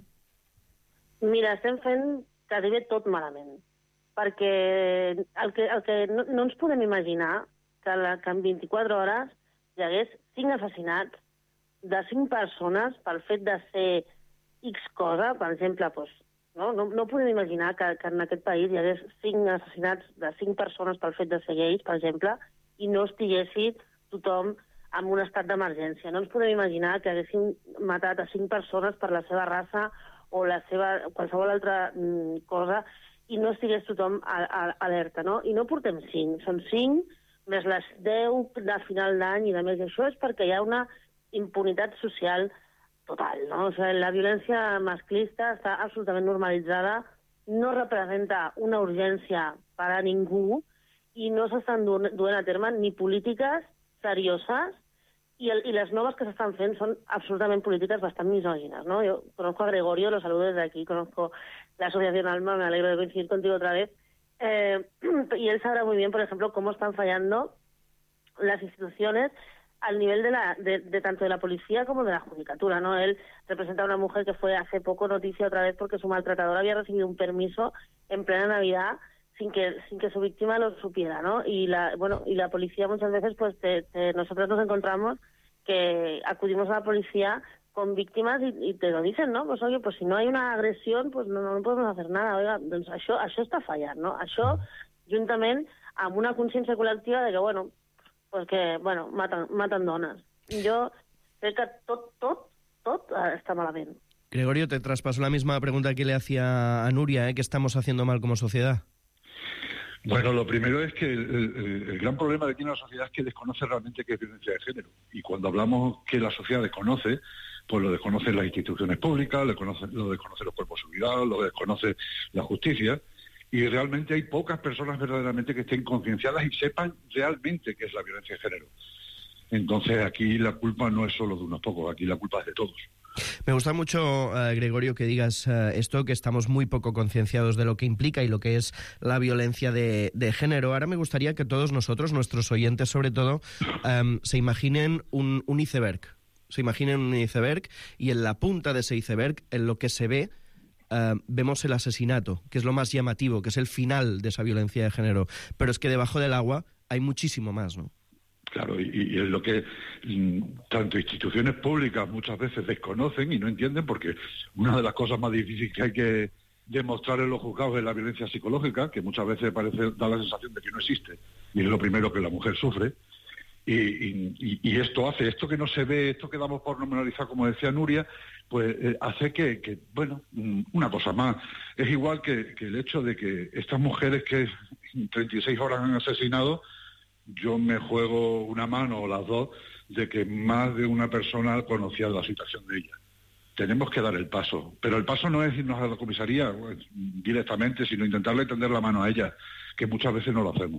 Mira, estem fent quasi bé tot malament. Perquè el que, el que no, no ens podem imaginar que, la, que en vint-i-quatre hores hi hagués cinc assassinats de cinc persones pel fet de ser X cosa, per exemple, doncs, no, no, no podem imaginar que, que en aquest país hi hagués cinc assassinats de cinc persones pel fet de ser gais, per exemple, i no estiguessi tothom en un estat d'emergència. No ens podem imaginar que haguessin matat a cinc persones per la seva raça o la seva qualsevol altra mm, cosa, i no estigués tothom a, a, alerta, no? I no portem cinc, són cinc més les deu de final d'any, i a més això és perquè hi ha una impunitat social total, no? O sigui, la violència masclista està absolutament normalitzada, no representa una urgència per a ningú i no s'estan duent a terme ni polítiques serioses i, el, i les noves que s'estan fent són absolutament polítiques bastant misògines, ¿no? Yo conozco a Gregorio, lo saludo desde aquí, conozco la Asociación Alma, me alegro de coincidir contigo otra vez, eh, y él sabrá muy bien, por ejemplo, cómo están fallando las instituciones al nivel de, la, de, de tanto de la policía como de la judicatura, ¿no? Él representa a una mujer que fue hace poco noticia otra vez porque su maltratador había recibido un permiso en plena Navidad sin que sin que su víctima lo supiera, ¿no? Y la bueno y la policía muchas veces, pues te, te, nosotros nos encontramos que acudimos a la policía con víctimas y, y te lo dicen, ¿no? Pues oye, pues si no hay una agresión, pues no, no podemos hacer nada. Oiga, doncs això, això està fallant, no? Això, juntament amb una consciència col·lectiva de que, bueno, pues que, bueno, maten, maten dones. Jo crec que tot, tot, tot està malament. Gregorio, te traspaso la misma pregunta que le hacía a Nuria, ¿eh? ¿Qué estamos haciendo mal como sociedad? Bueno, lo primero es que el, el, el gran problema que tiene la sociedad es que desconoce realmente qué es violencia de género. Y cuando hablamos que la sociedad desconoce, pues lo desconocen las instituciones públicas, lo desconocen, lo desconocen los cuerpos de seguridad, lo desconoce la justicia. Y realmente hay pocas personas verdaderamente que estén concienciadas y sepan realmente qué es la violencia de género. Entonces aquí la culpa no es solo de unos pocos, aquí la culpa es de todos. Me gusta mucho, uh, Gregorio, que digas uh, esto, que estamos muy poco concienciados de lo que implica y lo que es la violencia de, de género. Ahora me gustaría que todos nosotros, nuestros oyentes sobre todo, um, se imaginen un, un iceberg. Se imaginen un iceberg y en la punta de ese iceberg, en lo que se ve, Uh, vemos el asesinato, que es lo más llamativo, que es el final de esa violencia de género. Pero es que debajo del agua hay muchísimo más, ¿no? Claro, y, y es lo que mm, tanto instituciones públicas muchas veces desconocen y no entienden, porque una de las cosas más difíciles que hay que demostrar en los juzgados es la violencia psicológica, que muchas veces parece da la sensación de que no existe, y es lo primero que la mujer sufre. Y, y, y esto hace, esto que no se ve, esto que damos por normalizar, como decía Nuria, pues eh, hace que, que, bueno, una cosa más. Es igual que, que el hecho de que estas mujeres que en treinta y seis horas han asesinado, yo me juego una mano o las dos de que más de una persona conocía la situación de ella. Tenemos que dar el paso, pero el paso no es irnos a la comisaría pues, directamente, sino intentarle tender la mano a ella, que muchas veces no lo hacemos.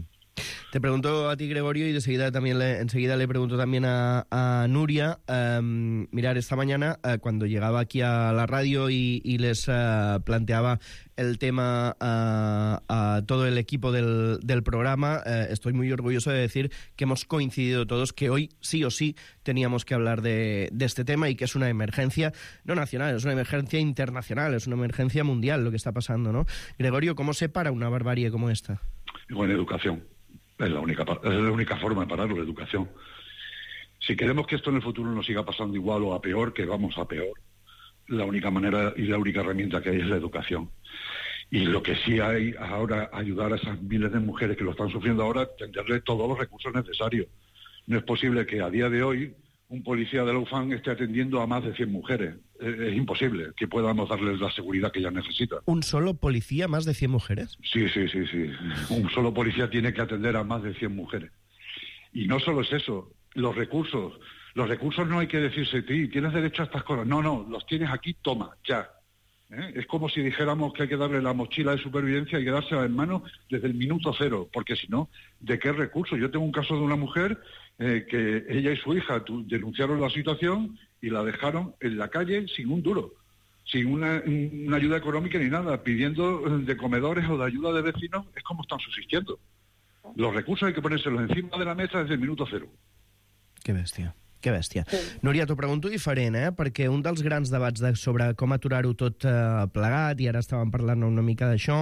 Te pregunto a ti, Gregorio, y de seguida también le, enseguida le pregunto también a, a Nuria. Um, mirar, esta mañana, uh, cuando llegaba aquí a la radio y, y les uh, planteaba el tema uh, a todo el equipo del, del programa, uh, estoy muy orgulloso de decir que hemos coincidido todos que hoy sí o sí teníamos que hablar de, de este tema y que es una emergencia, no nacional, es una emergencia internacional, es una emergencia mundial lo que está pasando, ¿no? Gregorio, ¿cómo se para una barbarie como esta? Con educación. Es la única es la única forma de pararlo, la educación. Si queremos que esto en el futuro no siga pasando igual o a peor, que vamos a peor, la única manera y la única herramienta que hay es la educación. Y lo que sí hay ahora, ayudar a esas miles de mujeres que lo están sufriendo ahora, tenderles todos los recursos necesarios. No es posible que a día de hoy un policía de la U F A N esté atendiendo a más de cien mujeres. Es, es imposible que podamos darles la seguridad que ellas necesitan. ¿Un solo policía, más de cien mujeres? Sí, sí, sí, sí. Un solo policía tiene que atender a más de cien mujeres. Y no solo es eso, los recursos. Los recursos no hay que decirse, ti, tienes derecho a estas cosas. No, no, los tienes aquí, toma, ya. ¿Eh? Es como si dijéramos que hay que darle la mochila de supervivencia y quedársela en mano desde el minuto cero, porque si no, ¿de qué recursos? Yo tengo un caso de una mujer eh, que ella y su hija tu, denunciaron la situación y la dejaron en la calle sin un duro, sin una, una ayuda económica ni nada, pidiendo de comedores o de ayuda de vecinos. Es como están subsistiendo. Los recursos hay que ponérselos encima de la mesa desde el minuto cero. Qué bestia. Que bèstia. Sí. Núria, t'ho pregunto diferent, eh? Perquè un dels grans debats de, sobre com aturar-ho tot eh, plegat, i ara estàvem parlant una mica d'això,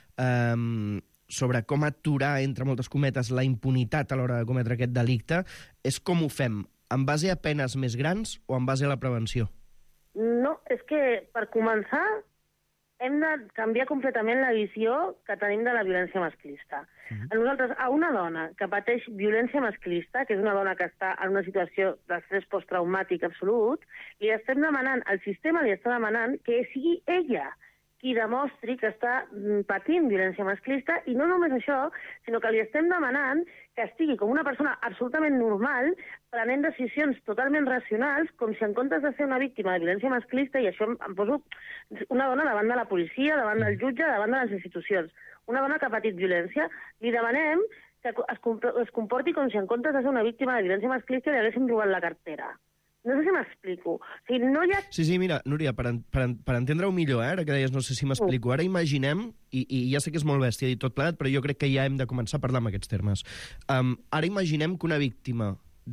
eh, sobre com aturar, entre moltes cometes, la impunitat a l'hora de cometre aquest delicte, és com ho fem, en base a penes més grans o en base a la prevenció? No, és que, per començar, hem de canviar completament la visió que tenim de la violència masclista. Uh-huh. A nosaltres, a una dona que pateix violència masclista, que és una dona que està en una situació d'estrès posttraumàtic absolut, li estem demanant, el sistema li està demanant que sigui ella qui demostri que està patint violència masclista, i no només això, sinó que li estem demanant que estigui com una persona absolutament normal, prenent decisions totalment racionals, com si en comptes de ser una víctima de violència masclista, i això em, em poso una dona davant de la policia, davant del jutge, davant de les institucions, una dona que ha patit violència, li demanem que es, es comporti com si en comptes de ser una víctima de violència masclista li haguéssim robat la cartera. No sé si m'explico. O sigui, no hi ha... Sí, sí, mira, Núria, per, per, per entendre-ho millor, eh, ara que deies no sé si m'explico, ara imaginem, i, i ja sé que és molt bèstia dir tot plegat, però jo crec que ja hem de començar a parlar amb aquests termes. Um, ara imaginem que una víctima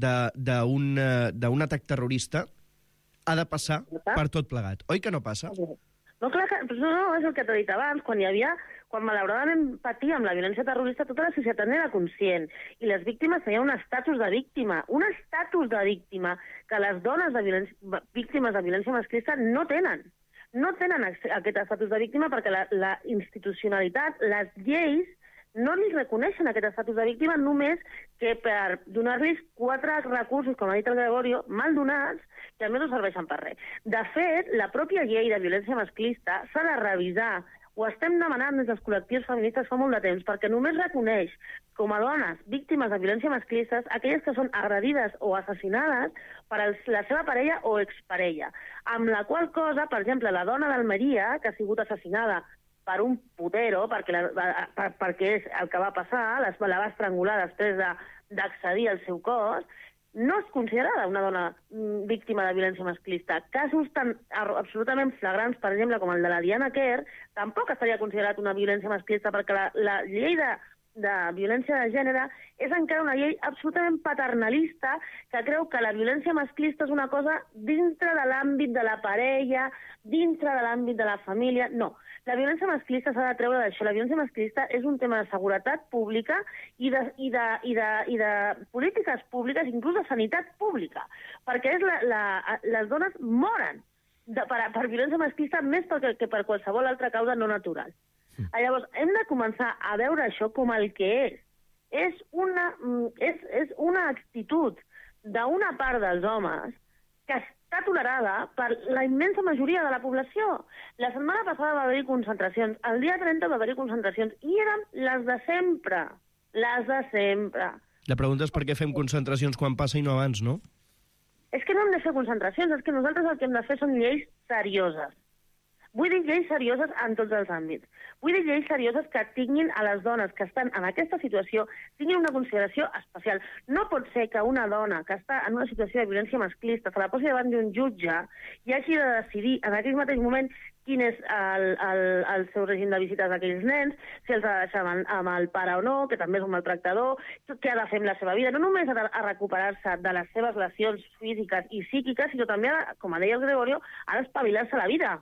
d'un uh, atac terrorista ha de passar per tot plegat. Oi que no passa? No, clar, que, no, no, és el que t'he dit abans, quan hi havia, quan malauradament patíem la violència terrorista, tota la societat n'era conscient, i les víctimes tenien un estatus de víctima, un estatus de víctima que les dones de violència, víctimes de violència masclista no tenen. No tenen aquest estatus de víctima perquè la, la institucionalitat, les lleis, no li reconeixen aquest estatus de víctima només que per donar-los quatre recursos, com ha dit el Gregorio, mal donats, que a més no serveixen per res. De fet, la pròpia llei de violència masclista s'ha de revisar. Ho estem demanant des dels col·lectius feministes fa molt de temps, perquè només reconeix com a dones víctimes de violència masclistes aquelles que són agredides o assassinades per el, la seva parella o exparella. Amb la qual cosa, per exemple, la dona d'Almeria, que ha sigut assassinada per un putero, perquè, la, per, perquè és el que va passar, les, la va estrangular després d'accedir al seu cos, no és considerada una dona víctima de violència masclista. Casos tan absolutament flagrants, per exemple, com el de la Diana Kerr, tampoc estaria considerat una violència masclista, perquè la, la llei de, de violència de gènere és encara una llei absolutament paternalista que creu que la violència masclista és una cosa dintre de l'àmbit de la parella, dintre de l'àmbit de la família. No, la violència masclista s'ha de treure d'això. La violència masclista és un tema de seguretat pública i de, i de, i de, i de polítiques públiques, inclús de sanitat pública, perquè és la, la, les dones moren de, per, per violència masclista més perquè, que per qualsevol altra causa no natural. Mm. Llavors, hem de començar a veure això com el que és. És una, és, és una actitud d'una part dels homes que està tolerada per la immensa majoria de la població. La setmana passada va haver-hi concentracions, el dia trenta va haver-hi concentracions, i eren les de sempre, les de sempre. La pregunta és per què fem concentracions quan passa i no abans, no? És que no hem de fer concentracions, és que nosaltres el que hem de fer són lleis serioses. Vull dir lleis serioses en tots els àmbits. Vull dir lleis serioses que tinguin a les dones que estan en aquesta situació, tinguin una consideració especial. No pot ser que una dona que està en una situació de violència masclista se la posi davant d'un jutge i hagi de decidir en aquell mateix moment quin és el, el, el seu règim de visites d'aquells nens, si els ha de deixar amb, amb el pare o no, que també és un maltractador, què ha de fer amb la seva vida. No només ha de a recuperar-se de les seves lesions físiques i psíquiques, sinó també, ha, com deia el Gregorio, ha d'espavilar-se la vida.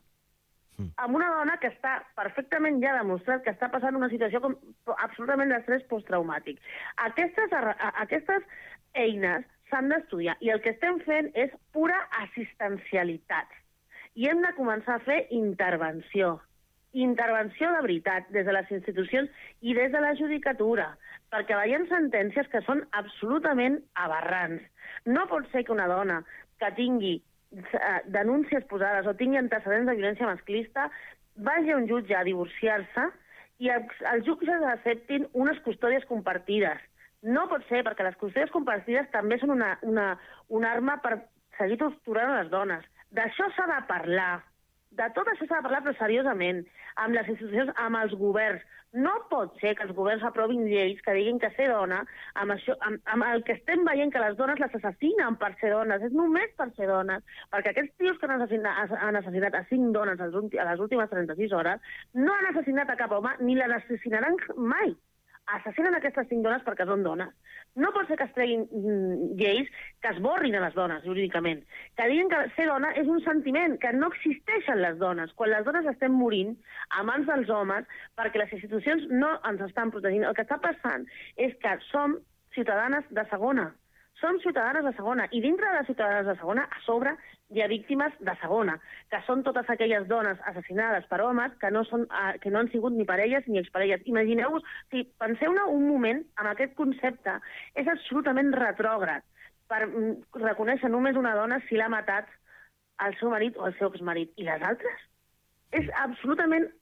Amb una dona que està perfectament ja demostrat que està passant una situació com, absolutament d'estrès posttraumàtic. Aquestes, aquestes eines s'han d'estudiar i el que estem fent és pura assistencialitat. I hem de començar a fer intervenció. Intervenció de veritat des de les institucions i des de la judicatura, perquè veiem sentències que són absolutament aberrants. No pot ser que una dona que tingui denúncies posades o tingui antecedents de violència masclista vagi a un jutge a divorciar-se i els jutges acceptin unes custòdies compartides. No pot ser, perquè les custòdies compartides també són una, una, una arma per seguir torturant a les dones. D'això s'ha de parlar. De tot això s'ha de parlar, però seriosament, amb les institucions, amb els governs. No pot ser que els governs aprovin lleis que diguin que ser dona, amb, això, amb, amb el que estem veient que les dones les assassinen per ser dones, és només per ser dones, perquè aquests tios que han assassinat, han assassinat a cinc dones a les últimes trenta-sis hores no han assassinat a cap home ni l'assassinaran mai. Assassinen aquestes cinc dones perquè són dones. No pot ser que es treguin mm, lleis que esborrin a les dones, jurídicament. Que diguin que ser dona és un sentiment, que no existeixen les dones. Quan les dones estem morint a mans dels homes perquè les institucions no ens estan protegint. El que està passant és que som ciutadanes de segona. Som ciutadanes de segona. I dintre de les ciutadanes de segona, a sobre, hi ha víctimes de segona, que són totes aquelles dones assassinades per homes que no, són, que no han sigut ni parelles ni exparelles. Imagineu-vos, si penseu un moment en aquest concepte, és absolutament retrògrad per reconèixer només una dona si l'ha matat el seu marit o el seu exmarit. I les altres? És absolutament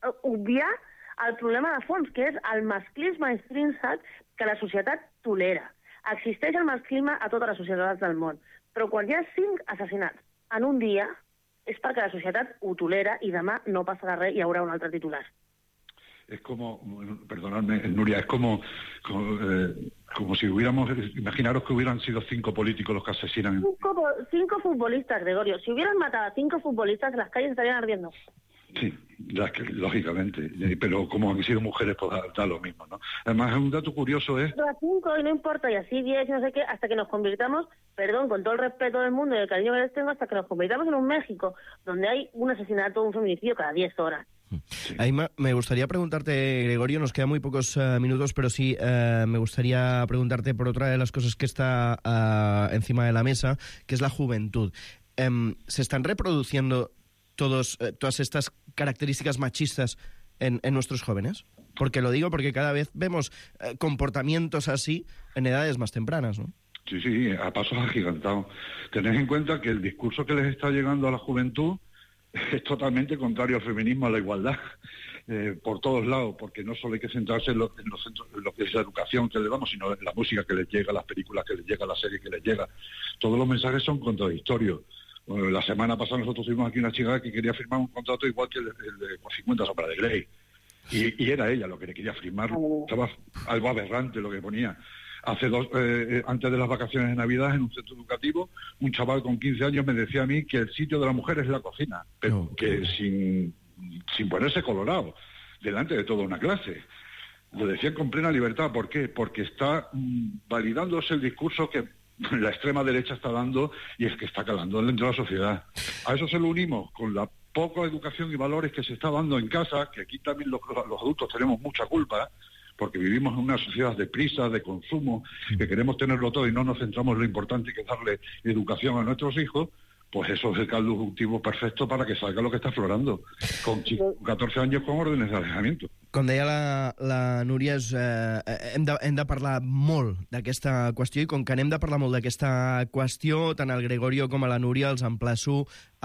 obviar el problema de fons, que és el masclisme extrínsec que la societat tolera. Existeix el masclisme a totes les societats del món, però quan hi ha cinc assassinats en un dia és perquè la societat ho tolera i demà no passarà res i hi haurà un altre titular. Es como, perdonadme, Nuria, es como, como, eh, como si hubiéramos, imaginaros que hubieran sido cinco políticos los que asesinan. Cinco, cinco futbolistas, Gregorio. Si hubieran matado a cinco futbolistas, las calles estarían ardiendo. Sí, ya que, lógicamente, pero como han sido mujeres, pues da lo mismo, ¿no? Además, un dato curioso es... A cinco y no importa, y así diez, no sé qué, hasta que nos convirtamos, perdón, con todo el respeto del mundo y el cariño que les tengo, hasta que nos convirtamos en un México donde hay un asesinato o un feminicidio cada diez horas. Sí. Ahí me gustaría preguntarte, Gregorio, nos quedan muy pocos uh, minutos, pero sí uh, me gustaría preguntarte por otra de las cosas que está uh, encima de la mesa, que es la juventud. Um, ¿Se están reproduciendo todos, uh, todas estas características machistas en, en nuestros jóvenes? Porque lo digo porque cada vez vemos uh, comportamientos así en edades más tempranas, ¿no? Sí, sí, a pasos agigantados. Tened en cuenta que el discurso que les está llegando a la juventud es totalmente contrario al feminismo, a la igualdad, eh, por todos lados, porque no solo hay que centrarse en lo, en los centros, en lo que es la educación que le damos, sino en la música que les llega, las películas que les llega, la serie que les llega. Todos los mensajes son contradictorios. Bueno, la semana pasada nosotros tuvimos aquí una chica que quería firmar un contrato igual que el, el de cincuenta sombras de Grey. Y, y era ella lo que le quería firmar. Estaba algo aberrante lo que ponía. Hace dos, eh, antes de las vacaciones de Navidad, en un centro educativo, un chaval con quince años me decía a mí que el sitio de la mujer es la cocina, pero no, que no. sin, sin ponerse colorado, delante de toda una clase. Lo decía con plena libertad. ¿Por qué? Porque está mm, validándose el discurso que la extrema derecha está dando y es que está calando dentro de la sociedad. A eso se lo unimos con la poca educación y valores que se está dando en casa, que aquí también los, los adultos tenemos mucha culpa, porque vivimos en una sociedad de prisa, de consumo, que queremos tenerlo todo y no nos centramos en lo importante que es darle educación a nuestros hijos. Pues eso es el caldo cultivo perfecto para que salga lo que está aflorando, con catorze años con órdenes de alejamiento. Com deia la, la Núria, és, eh, hem, de, hem de parlar molt d'aquesta qüestió, i com que n'hem de parlar molt d'aquesta qüestió, tant el Gregorio com a la Núria els emplaço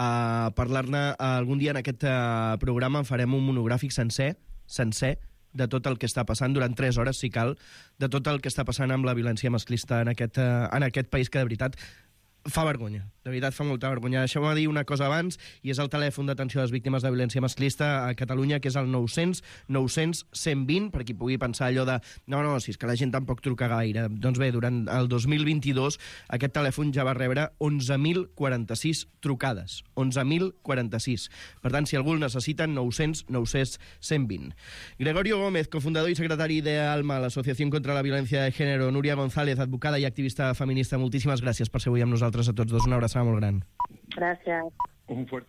a parlar-ne algun dia en aquest eh, programa. En farem un monogràfic sencer, sencer, de tot el que està passant, durant tres hores, si cal, de tot el que està passant amb la violència masclista en aquest, eh, en aquest país, que de veritat fa vergonya, de veritat fa molta vergonya. Deixeu-me dir una cosa abans, i és el telèfon d'atenció a les víctimes de violència masclista a Catalunya, que és el nou cents nou cents cent vint, per qui pugui pensar allò de no, no, si és que la gent tampoc truca gaire. Doncs bé, durant el dos mil vint-i-dos aquest telèfon ja va rebre onze mil quaranta-sis trucades, onze mil quaranta-sis. Per tant, si algú el necessita, nou cents nou cents cent vint. Gregorio Gómez, cofundador y secretario de ALMA, la Asociación contra la Violencia de Género. Núria González, advocada i activista feminista, moltíssimes gràcies per ser avui amb nosaltres a tots dos. Una abraçada molt gran. Gràcies. Un fuerte